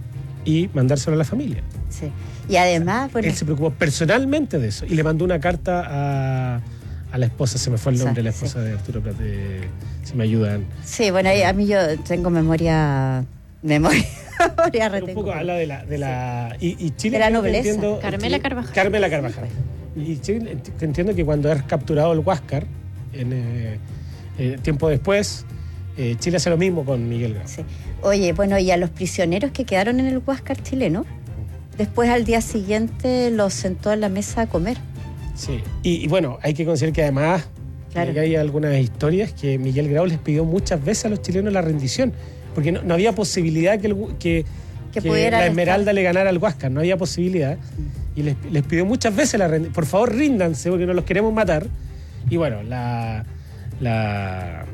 y mandárselo a la familia. Sí. Y además, bueno, Él se preocupó personalmente de eso y le mandó una carta a, a la esposa, se me fue el nombre de la esposa de Arturo Prat, eh, si me ayudan. sí, bueno, ahí a mí yo tengo memoria, memoria, memoria Pero un retengo. poco habla de la... De la y, y Chile, De la creo que nobleza. entiendo- Carmela Chile- Carvajal. Carmela Carvajal. Y Chile, ent- entiendo que cuando es capturado el Huáscar, en, eh, eh, tiempo después, eh, Chile hace lo mismo con Miguel Grau. Sí. Oye, bueno, y a los prisioneros que quedaron en el Huáscar chileno, después al día siguiente los sentó a la mesa a comer. Sí. Y, y bueno, hay que considerar que además Claro. que hay algunas historias que Miguel Grau les pidió muchas veces a los chilenos la rendición, porque no, no había posibilidad que, el, que, Que que pudieran la estar. Esmeralda le ganara al Huáscar, no había posibilidad. Y les, les pidió muchas veces la rendición, por favor ríndanse porque no los queremos matar. Y bueno, la... la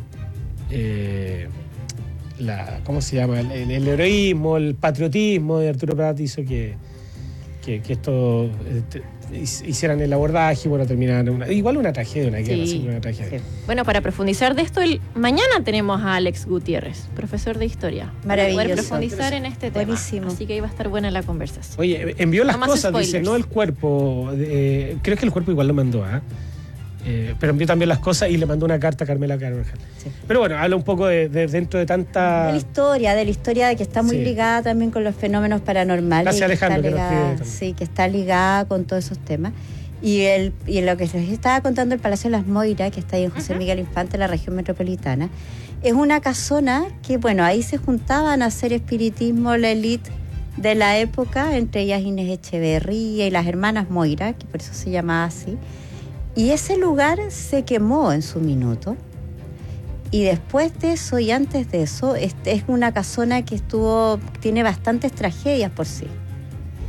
eh, la, ¿cómo se llama? El, el- el heroísmo, el patriotismo de Arturo Prat hizo que, que, que esto eh, te- hicieran el abordaje y bueno, terminaran una, igual una tragedia, una guerra, Sí. siempre una tragedia. Bueno, para profundizar de esto, el, mañana tenemos a Alex Gutiérrez, profesor de historia. Maravilloso. Para poder profundizar en este tema. Buenísimo. Así que ahí va a estar buena la conversación. Oye, envió las No más cosas, dice, spoilers. no el cuerpo. eh, creo que el cuerpo igual lo mandó, ¿ah? Eh, pero envió también las cosas y le mandó una carta a Carmela Carvajal. Sí. Pero bueno, habla un poco de, de- dentro de tanta... De la historia, de la historia que está muy Sí. ligada también con los fenómenos paranormales. Gracias, y que Alejandro, está que nos ligada- escribe también. Sí, que está ligada con todos esos temas. Y, el, y lo que les estaba contando el Palacio de las Moiras, que está ahí en José Miguel Infante, en la región metropolitana, es una casona que, bueno, ahí se juntaban a hacer espiritismo la élite de la época, entre ellas Inés Echeverría y las hermanas Moira, que por eso se llamaba así. Y ese lugar se quemó en su minuto. Y después de eso y antes de eso, este es una casona que estuvo, tiene bastantes tragedias por sí.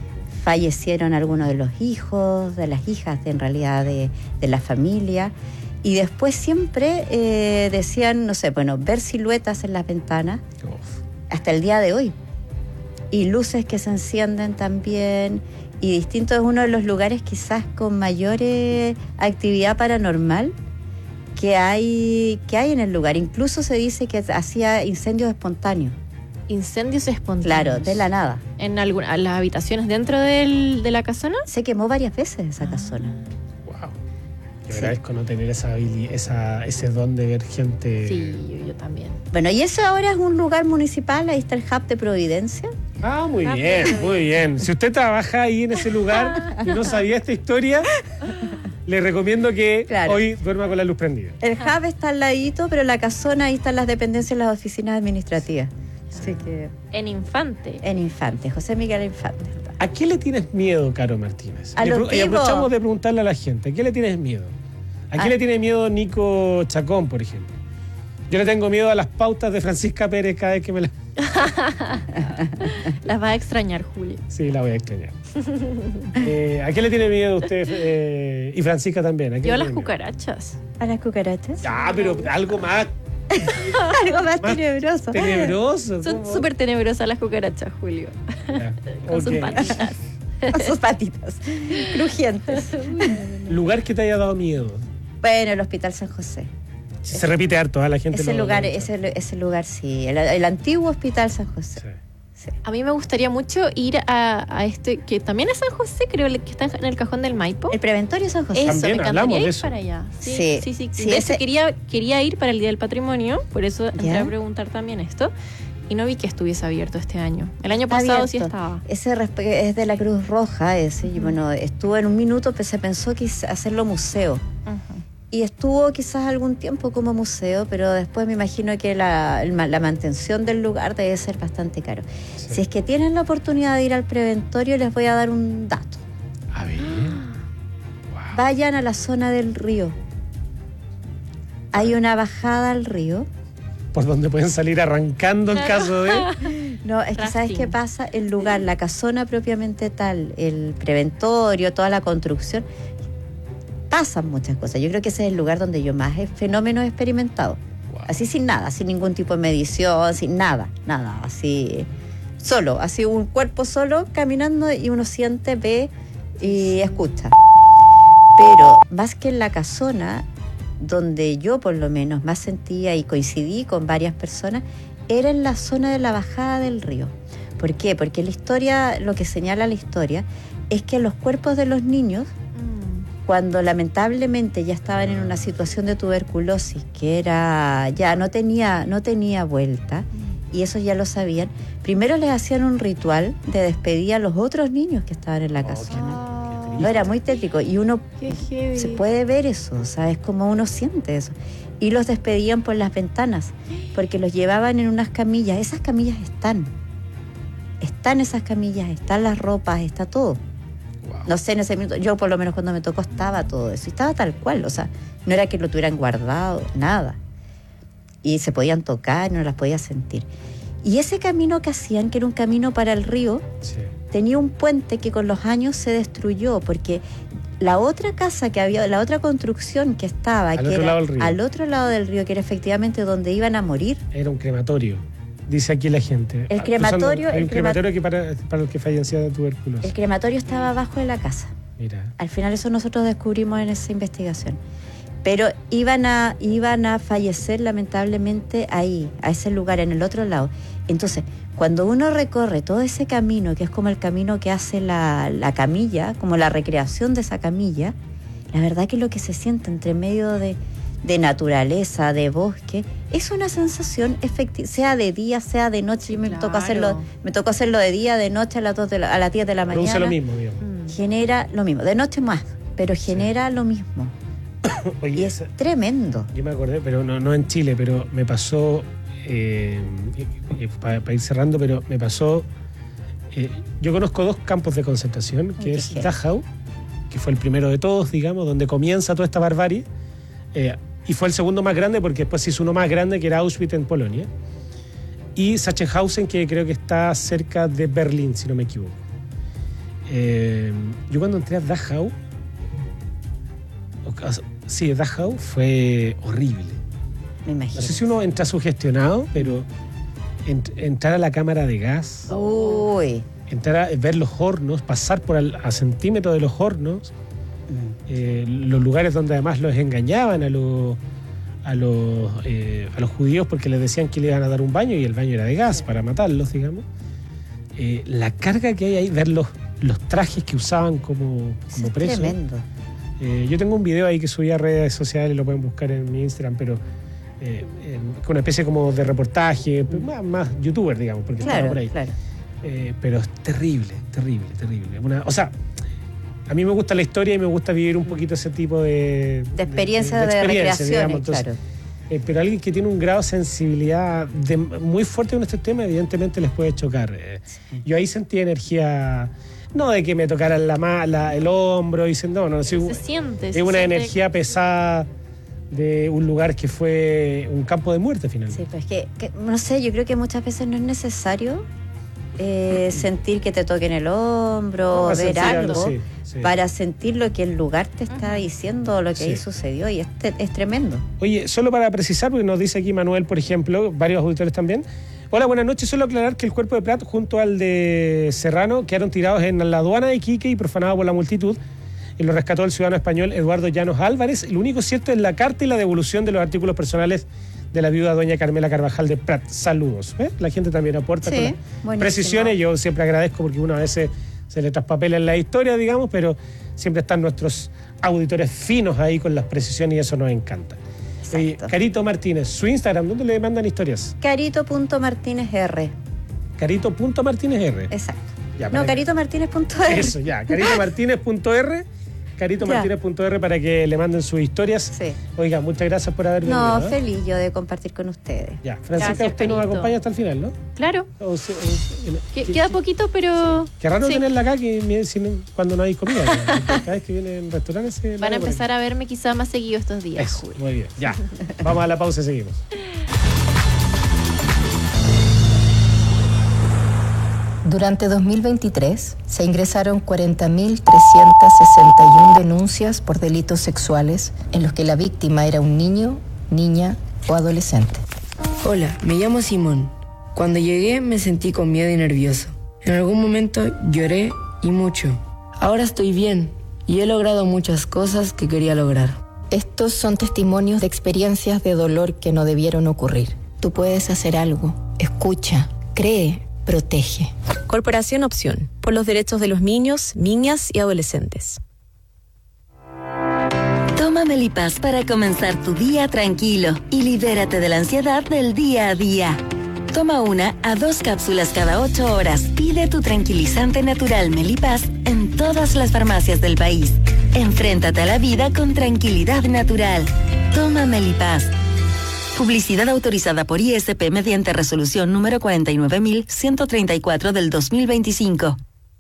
Fallecieron algunos de los hijos, de las hijas de, en realidad de, de la familia. Y después siempre eh, decían, no sé, bueno, ver siluetas en las ventanas, Uf. hasta el día de hoy. Y luces que se encienden también. Y distinto, es uno de los lugares quizás con mayor eh, actividad paranormal que hay, que hay en el lugar. Incluso se dice que hacía incendios espontáneos. Incendios espontáneos. Claro, de la nada. ¿En alguna, las habitaciones dentro del, de la casona? Se quemó varias veces esa Ah. casona. Wow. Yo agradezco no tener esa, habili- esa ese don de ver gente. Sí, yo, yo también. Bueno, y eso ahora es un lugar municipal, ahí está el hub de Providencia. Ah, muy bien, muy bien. Si usted trabaja ahí en ese lugar y no sabía esta historia, le recomiendo que Claro. hoy duerma con la luz prendida. El hub está al ladito, pero la casona, ahí están las dependencias, las oficinas administrativas. Así que... En Infante. En Infante, José Miguel Infante. ¿A qué le tienes miedo, Caro Martínez? A Le los pro- y vivos. aprovechamos de preguntarle a la gente, ¿a qué le tienes miedo? ¿A qué Ah. le tiene miedo Nico Chacón, por ejemplo? Yo le tengo miedo a las pautas de Francisca Pérez cada vez que me las... Las va a extrañar, Julio. Sí, la voy a extrañar. Eh, ¿A qué le tiene miedo usted eh, y Francisca también? ¿A qué Yo le a las tiene miedo? cucarachas. ¿A las cucarachas? Ah, pero algo más Algo más, Más tenebroso. tenebroso. Son ¿cómo? súper tenebrosas las cucarachas, Julio. Ya, Con sus ok. patitas. Con sus patitas crujientes. Lugar que te haya dado miedo. Bueno, el Hospital San José. Se repite harto, ¿eh? La gente Ese lo- lugar, lo- ese, ese lugar sí, el, el antiguo Hospital San José. Sí. A mí me gustaría mucho ir a, a este, que también es San José, creo, que está en el cajón del Maipo. El Preventorio San José. Eso, También me hablamos encantaría de ir eso. para allá. Sí, Sí. sí, sí. Sí, de ese- hecho, quería, quería ir para el Día del Patrimonio, por eso entré ¿Ya? a preguntar también esto. Y no vi que estuviese abierto este año. El año Está pasado sí abierto. estaba. Ese respe- es de la Cruz Roja, ese. Y bueno, estuvo en un minuto, pero se pensó que hacerlo museo. Ujú. Y estuvo quizás algún tiempo como museo, pero después me imagino que la, el ma- la mantención del lugar debe ser bastante caro. Si es que tienen la oportunidad de ir al Preventorio, les voy a dar un dato. A ver. Vayan a la zona del río. Hay una bajada al río. Por donde pueden salir arrancando en caso de... No, es que ¿sabes Rafting. qué pasa? El lugar, la casona propiamente tal, el Preventorio, toda la construcción, pasan muchas cosas. Yo creo que ese es el lugar donde yo más he- fenómenos he experimentado. Wow. Así sin nada, sin ningún tipo de medición, sin nada, nada, así solo, así un cuerpo solo caminando y uno siente, ve y escucha. Pero más que en la casona, donde yo por lo menos más sentía y coincidí con varias personas, era en la zona de la bajada del río. ¿Por qué? Porque la historia, lo que señala la historia, es que los cuerpos de los niños, Mm. cuando lamentablemente ya estaban en una situación de tuberculosis que era ya no tenía no tenía vuelta, y eso ya lo sabían, primero les hacían un ritual de despedida a los otros niños que estaban en la casona. No, era muy tétrico y uno Qué heavy. se puede ver eso, ¿sabes? Como uno siente eso. Y los despedían por las ventanas, porque los llevaban en unas camillas. Esas camillas están. Están esas camillas, están las ropas, está todo. No sé, en ese minuto, yo por lo menos cuando me tocó estaba todo eso. Y estaba tal cual, o sea, no era que lo tuvieran guardado, nada. Y se podían tocar, no las podía sentir. Y ese camino que hacían, que era un camino para el río, Sí. tenía un puente que con los años se destruyó, porque la otra casa que había, la otra construcción que estaba, Al que otro era lado del río. al otro lado del río, que era efectivamente donde iban a morir, Era un crematorio, dice aquí la gente. El Ah, crematorio- Hay el un crema- crematorio que para, para los que fallecían de tuberculosis. el crematorio estaba abajo de la casa. Mira. Al final eso nosotros descubrimos en esa investigación. Pero iban a, iban a fallecer lamentablemente ahí, a ese lugar, en el otro lado. Entonces, cuando uno recorre todo ese camino, que es como el camino que hace la, la camilla, como la recreación de esa camilla, la verdad que lo que se siente entre medio de, de naturaleza, de bosque, es una sensación efectiva, sea de día, sea de noche. Yo me Claro. tocó hacerlo, me tocó hacerlo de día, de noche, a las, dos de la- a las diez de la mañana. Produce lo mismo, digamos. Mm. Genera lo mismo, de noche más, pero genera lo mismo. Oye, Y es esa- tremendo. yo me acordé, pero no, no en Chile, pero me pasó, eh, para ir cerrando, pero me pasó, eh, yo conozco dos campos de concentración, que Qué es heavy. Dachau, que fue el primero de todos, digamos, donde comienza toda esta barbarie, eh, y fue el segundo más grande porque después se hizo uno más grande que era Auschwitz en Polonia, y Sachsenhausen, que creo que está cerca de Berlín, si no me equivoco. Eh, yo cuando entré a Dachau, o- Sí, Dachau fue horrible. Me imagino. No sé si uno entra sugestionado, pero ent- entrar a la cámara de gas, Uy. entrar a ver los hornos, pasar por al, a centímetros de los hornos, Mm. eh, los lugares donde además los engañaban a los a los eh, a los judíos porque les decían que le iban a dar un baño y el baño era de gas para matarlos, digamos. Eh, la carga que hay ahí, ver los, los trajes que usaban como, como Es presos. tremendo. Eh, yo tengo un video ahí que subí a redes sociales, lo pueden buscar en mi Instagram, pero eh, eh, con una especie como de reportaje, más, más youtuber, digamos, porque estaba Claro, por ahí. claro. Eh, pero es terrible, terrible, terrible. Una, o sea, a mí me gusta la historia y me gusta vivir un poquito ese tipo de... De experiencia de, experiencia, recreaciones, digamos. Entonces, claro. eh, pero alguien que tiene un grado de sensibilidad de- muy fuerte con este tema, evidentemente les puede chocar. Eh, Yo ahí sentí energía, no de que me tocaran la, ma- la- el hombro, y diciendo, no, no, sí, Se siente. es se una siente- energía pesada de un lugar que fue un campo de muerte finalmente. Sí, pero es que, que, no sé, yo creo que muchas veces no es necesario eh, sentir que te toquen el hombro, No, para ver sentir algo, algo, sí, sí. para sentir lo que el lugar te está diciendo, lo que Sí. ahí sucedió, y es, te- es tremendo. Oye, solo para precisar, porque nos dice aquí Manuel, por ejemplo, varios auditores también. Hola, buenas noches. Solo aclarar que el cuerpo de Prat junto al de Serrano quedaron tirados en la aduana de Iquique y profanados por la multitud. Y lo rescató el ciudadano español Eduardo Llanos Álvarez. Lo único cierto es la carta y la devolución de los artículos personales de la viuda doña Carmela Carvajal de Prat. Saludos. ¿Eh? La gente también aporta Sí, con las buenísimo. precisiones. Yo siempre agradezco porque uno a veces se le traspapela en la historia, digamos, pero siempre están nuestros auditores finos ahí con las precisiones y eso nos encanta. Oye, Carito Martínez, su Instagram, ¿dónde le mandan historias? Carito punto Martínez R. Carito punto Martínez R. Exacto. Ya, No, para que- Carito Martínez punto R. Eso, ya. Carito Martínez punto R. Carito Ya. Martínez punto R para que le manden sus historias. Sí. Oiga, muchas gracias por haber venido. No, ¿eh? feliz yo de compartir con ustedes. Ya, Francisca, Gracias, usted nos Carito. acompaña hasta el final, ¿no? Claro. O sea, o- Que- que- Queda poquito, pero. Qué raro sí. tenerla acá que me- sin- cuando no hay comida. ¿no? Cada vez que vienen restaurantes se Van a larga por empezar a verme quizá más seguido estos días. aquí. Eso, muy bien. Ya. Vamos a la pausa y seguimos. Durante dos mil veintitrés se ingresaron cuarenta mil trescientas sesenta y una denuncias por delitos sexuales en los que la víctima era un niño, niña o adolescente. Hola, me llamo Simón. Cuando llegué me sentí con miedo y nervioso. En algún momento lloré y mucho. Ahora estoy bien y he logrado muchas cosas que quería lograr. Estos son testimonios de experiencias de dolor que no debieron ocurrir. Tú puedes hacer algo. Escucha, cree, protege. Corporación Opción, por los derechos de los niños, niñas y adolescentes. Toma Melipaz para comenzar tu día tranquilo y libérate de la ansiedad del día a día. Toma una a dos cápsulas cada ocho horas. Pide tu tranquilizante natural Melipaz en todas las farmacias del país. Enfréntate a la vida con tranquilidad natural. Toma Melipaz. Publicidad autorizada por I S P mediante resolución número cuarenta y nueve mil ciento treinta y cuatro del dos mil veinticinco.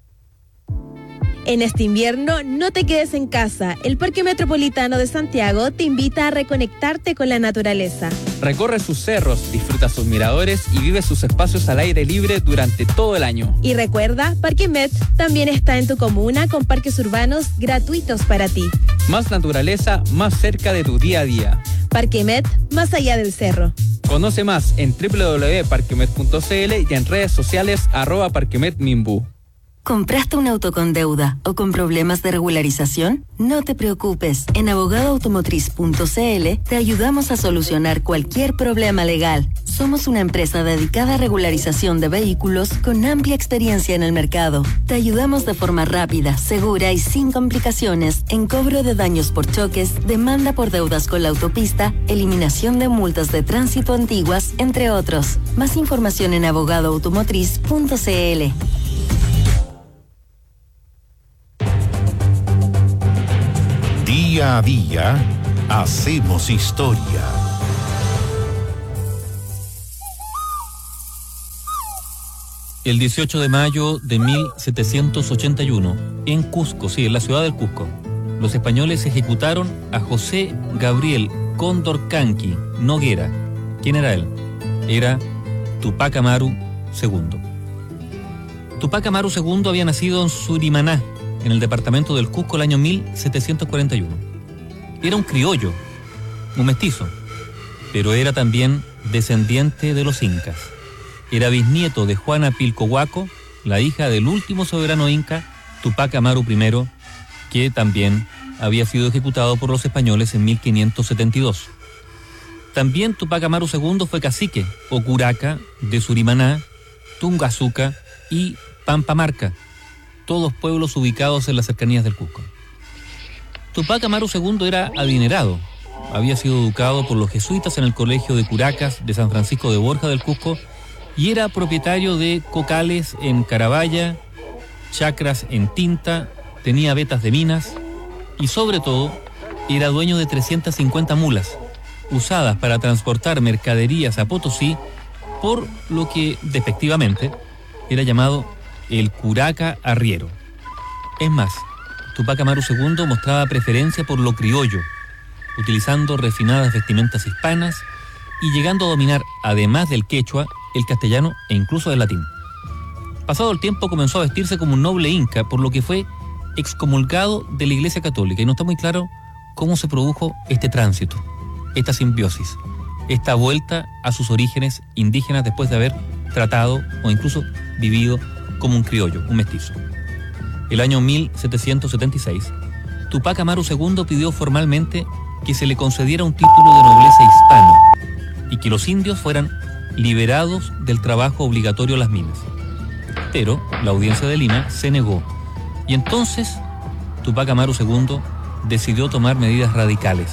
En este invierno, no te quedes en casa. El Parque Metropolitano de Santiago te invita a reconectarte con la naturaleza. Recorre sus cerros, disfruta sus miradores y vive sus espacios al aire libre durante todo el año. Y recuerda, Parque Met también está en tu comuna con parques urbanos gratuitos para ti. Más naturaleza, más cerca de tu día a día. Parque Met, más allá del cerro. Conoce más en doble u doble u doble u punto parquemet punto c l y en redes sociales arroba parquemetminbu. ¿Compraste un auto con deuda o con problemas de regularización? No te preocupes. En abogado automotriz punto c l te ayudamos a solucionar cualquier problema legal. Somos una empresa dedicada a regularización de vehículos con amplia experiencia en el mercado. Te ayudamos de forma rápida, segura y sin complicaciones en cobro de daños por choques, demanda por deudas con la autopista, eliminación de multas de tránsito antiguas, entre otros. Más información en abogado automotriz punto c l. Día a día hacemos historia. El dieciocho de mayo de mil setecientos ochenta y uno, en Cusco, sí, en la ciudad del Cusco, los españoles ejecutaron a José Gabriel Condorcanqui Noguera. ¿Quién era él? Era Tupac Amaru segundo. Tupac Amaru segundo había nacido en Surimaná, en el departamento del Cusco, el año mil setecientos cuarenta y uno. era un criollo, un mestizo, pero era también descendiente de los incas. Era bisnieto de Juana Pilcohuaco, la hija del último soberano inca, Tupac Amaru primero, que también había sido ejecutado por los españoles en mil quinientos setenta y dos. También Tupac Amaru segundo fue cacique o curaca de Surimaná, Tungazuca y Pampamarca, todos pueblos ubicados en las cercanías del Cusco. Tupac Amaru segundo era adinerado, había sido educado por los jesuitas en el colegio de curacas de San Francisco de Borja del Cusco y era propietario de cocales en Carabaya, chacras en Tinta, tenía vetas de minas y sobre todo era dueño de trescientas cincuenta mulas usadas para transportar mercaderías a Potosí, por lo que despectivamente era llamado el curaca arriero. Es más, Tupac Amaru segundo mostraba preferencia por lo criollo, utilizando refinadas vestimentas hispanas y llegando a dominar, además del quechua, el castellano e incluso el latín. Pasado el tiempo comenzó a vestirse como un noble inca, por lo que fue excomulgado de la Iglesia Católica, y no está muy claro cómo se produjo este tránsito, esta simbiosis, esta vuelta a sus orígenes indígenas después de haber tratado o incluso vivido como un criollo, un mestizo. El año mil setecientos setenta y seis, Tupac Amaru segundo pidió formalmente que se le concediera un título de nobleza hispano y que los indios fueran liberados del trabajo obligatorio a las minas. Pero la audiencia de Lima se negó y entonces Tupac Amaru segundo decidió tomar medidas radicales.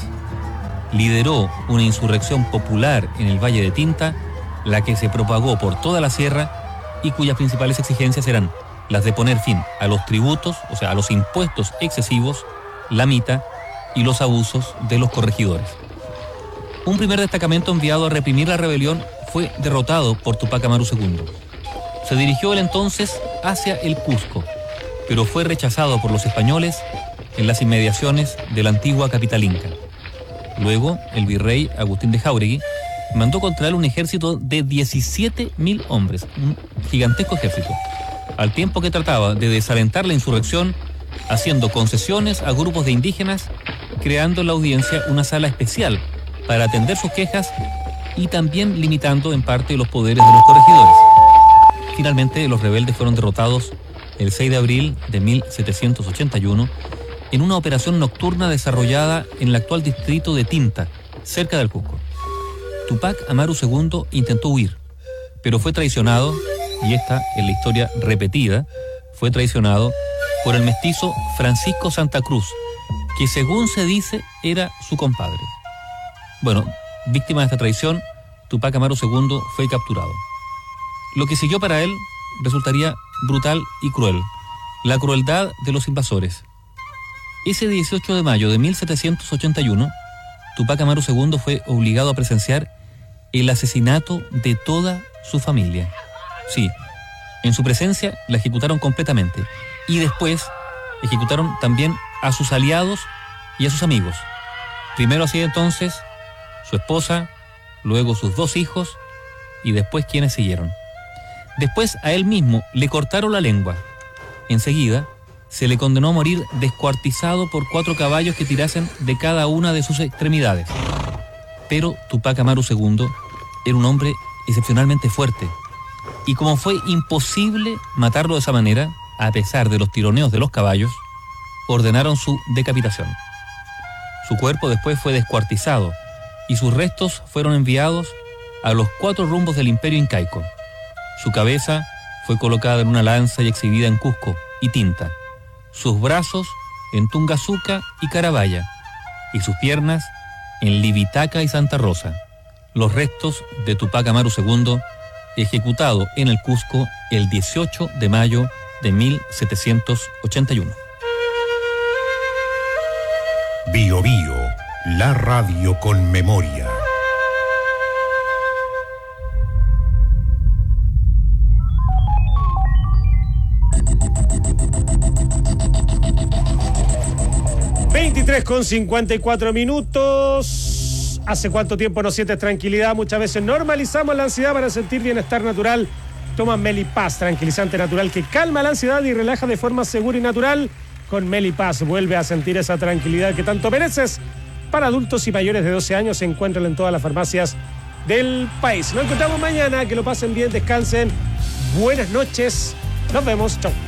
Lideró una insurrección popular en el Valle de Tinta, la que se propagó por toda la sierra y cuyas principales exigencias eran las de poner fin a los tributos, o sea, a los impuestos excesivos, la mita y los abusos de los corregidores. Un primer destacamento enviado a reprimir la rebelión fue derrotado por Tupac Amaru segundo. Se dirigió él entonces hacia el Cusco, pero fue rechazado por los españoles en las inmediaciones de la antigua capital inca. Luego, el virrey Agustín de Jáuregui mandó contra él un ejército de diecisiete mil hombres, un gigantesco ejército, al tiempo que trataba de desalentar la insurrección, haciendo concesiones a grupos de indígenas, creando en la audiencia una sala especial para atender sus quejas y también limitando en parte los poderes de los corregidores. Finalmente, los rebeldes fueron derrotados el seis de abril de mil setecientos ochenta y uno en una operación nocturna desarrollada en el actual distrito de Tinta, cerca del Cusco. Tupac Amaru segundo intentó huir, pero fue traicionado, y esta es la historia repetida, fue traicionado por el mestizo Francisco Santa Cruz, que según se dice era su compadre. Bueno, víctima de esta traición, Tupac Amaru segundo fue capturado. Lo que siguió para él resultaría brutal y cruel, la crueldad de los invasores. Ese dieciocho de mayo de mil setecientos ochenta y uno, Tupac Amaru segundo fue obligado a presenciar el asesinato de toda su familia. Sí, en su presencia la ejecutaron completamente y después ejecutaron también a sus aliados y a sus amigos. Primero así entonces su esposa, luego sus dos hijos y después quienes siguieron. Después a él mismo le cortaron la lengua. Enseguida se le condenó a morir descuartizado por cuatro caballos que tirasen de cada una de sus extremidades. Pero Tupac Amaru segundo era un hombre excepcionalmente fuerte, y como fue imposible matarlo de esa manera, a pesar de los tironeos de los caballos, ordenaron su decapitación. Su cuerpo después fue descuartizado, y sus restos fueron enviados a los cuatro rumbos del imperio incaico. Su cabeza fue colocada en una lanza y exhibida en Cusco y Tinta, sus brazos en Tungazuca y Carabaya, y sus piernas en Libitaca y Santa Rosa. Los restos de Tupac Amaru segundo, ejecutado en el Cusco el dieciocho de mayo de mil setecientos ochenta y uno. Bio Bio, la radio con memoria. veintitrés con cincuenta y cuatro minutos. ¿Hace cuánto tiempo no sientes tranquilidad? Muchas veces normalizamos la ansiedad para sentir bienestar natural. Toma Melipaz, tranquilizante natural que calma la ansiedad y relaja de forma segura y natural. Con Melipaz vuelve a sentir esa tranquilidad que tanto mereces. para adultos y mayores de doce años. Se encuentran en todas las farmacias del país. Nos encontramos mañana. Que lo pasen bien, descansen. Buenas noches. Nos vemos. Chau.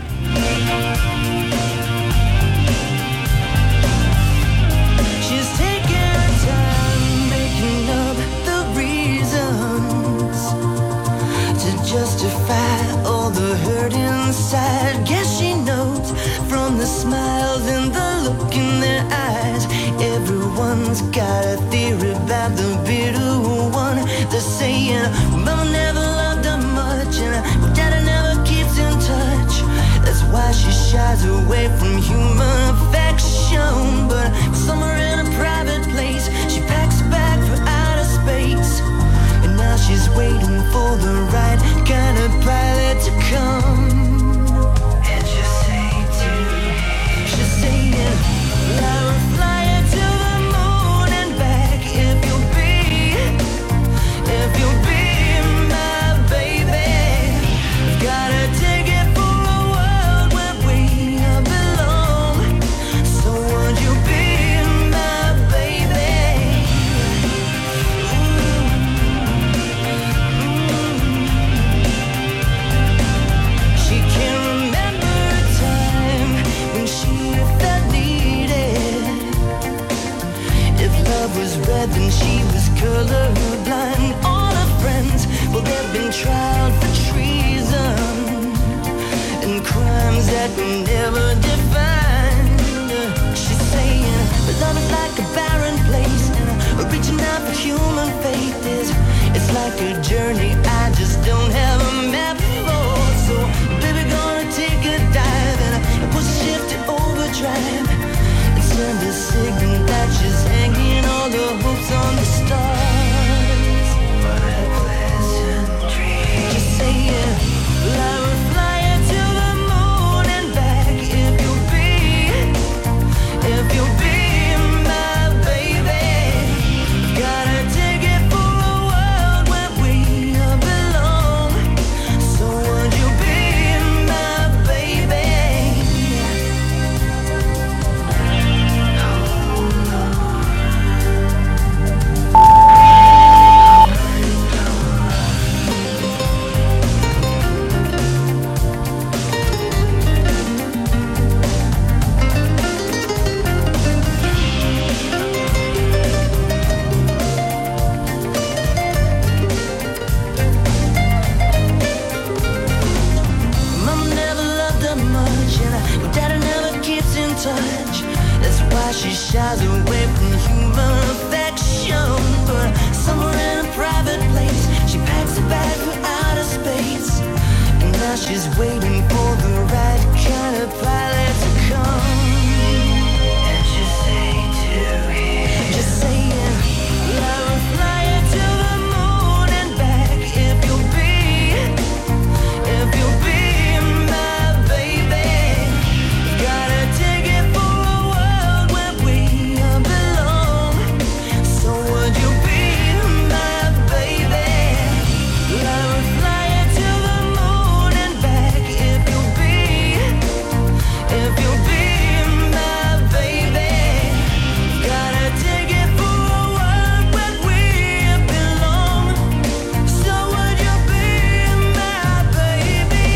Justify all the hurt inside. Guess she knows from the smiles and the look in their eyes. Everyone's got a theory about the bitter one. They're saying mama never loved her much and daddy never keeps in touch. That's why she shies away from human affection. But somewhere in a private place, she packs a bag for outer space. And now she's waiting for the right kind of pilot to come. And she'll say to me, she's saying, I will fly you to the moon and back if you'll be, if you'll be my baby. I've got a ticket for a world where we belong. So would you be my baby? She can't remember a time when she felt needed. If love was red, then she was colorblind. All her friends, well, they've been tried for treason and crimes that were never defined. She's saying, but love is like a barren place, and reaching out for human faith is, it's like a journey I just don't have a map for. So, baby, gonna take a dive and push the shift to overdrive and send a signal that she's hanging all the hopes on the stars. What a pleasant dream. Just saying, I will fly you to the moon and back if you'll be, if you'll be my baby. Got a ticket for a world where we belong. So would you be my baby? Mama never loved her much, and her daddy never keeps in touch. That's why she shies away from human affection. But somewhere in a private place, she packs a bag for outer space. And now she's waiting for the right kind of pilot to come. And she'll say to him, just saying, I will fly you to the moon and back if you'll be, if you'll be my baby. Got a ticket for a world where we belong. So would you be my baby? I will fly you to the moon and back if you'll be, if you'll be my baby. Got a ticket for a world where we belong. So would you be my baby?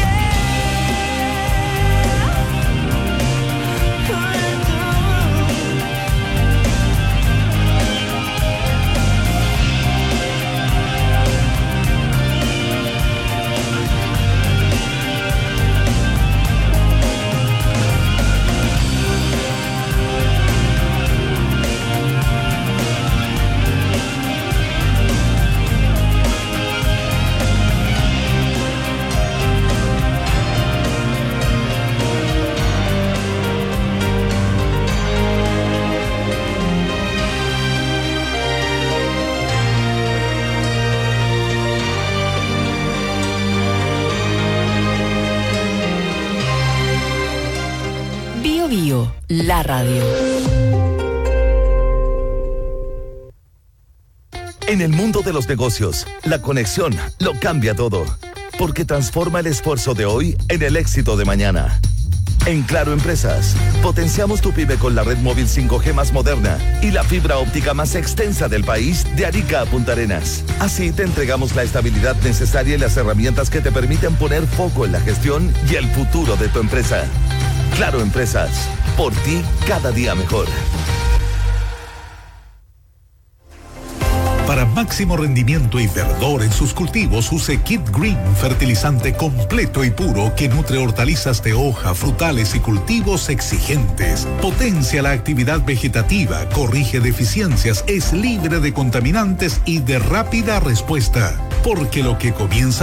Bio Bio, la radio. En el mundo de los negocios, la conexión lo cambia todo, porque transforma el esfuerzo de hoy en el éxito de mañana. En Claro Empresas, potenciamos tu pyme con la red móvil cinco G más moderna y la fibra óptica más extensa del país de Arica a Punta Arenas. Así te entregamos la estabilidad necesaria y las herramientas que te permiten poner foco en la gestión y el futuro de tu empresa. Claro Empresas, por ti cada día mejor. Para máximo rendimiento y verdor en sus cultivos, use Kit Green, fertilizante completo y puro que nutre hortalizas de hoja, frutales y cultivos exigentes. Potencia la actividad vegetativa, corrige deficiencias, es libre de contaminantes y de rápida respuesta. Porque lo que comienza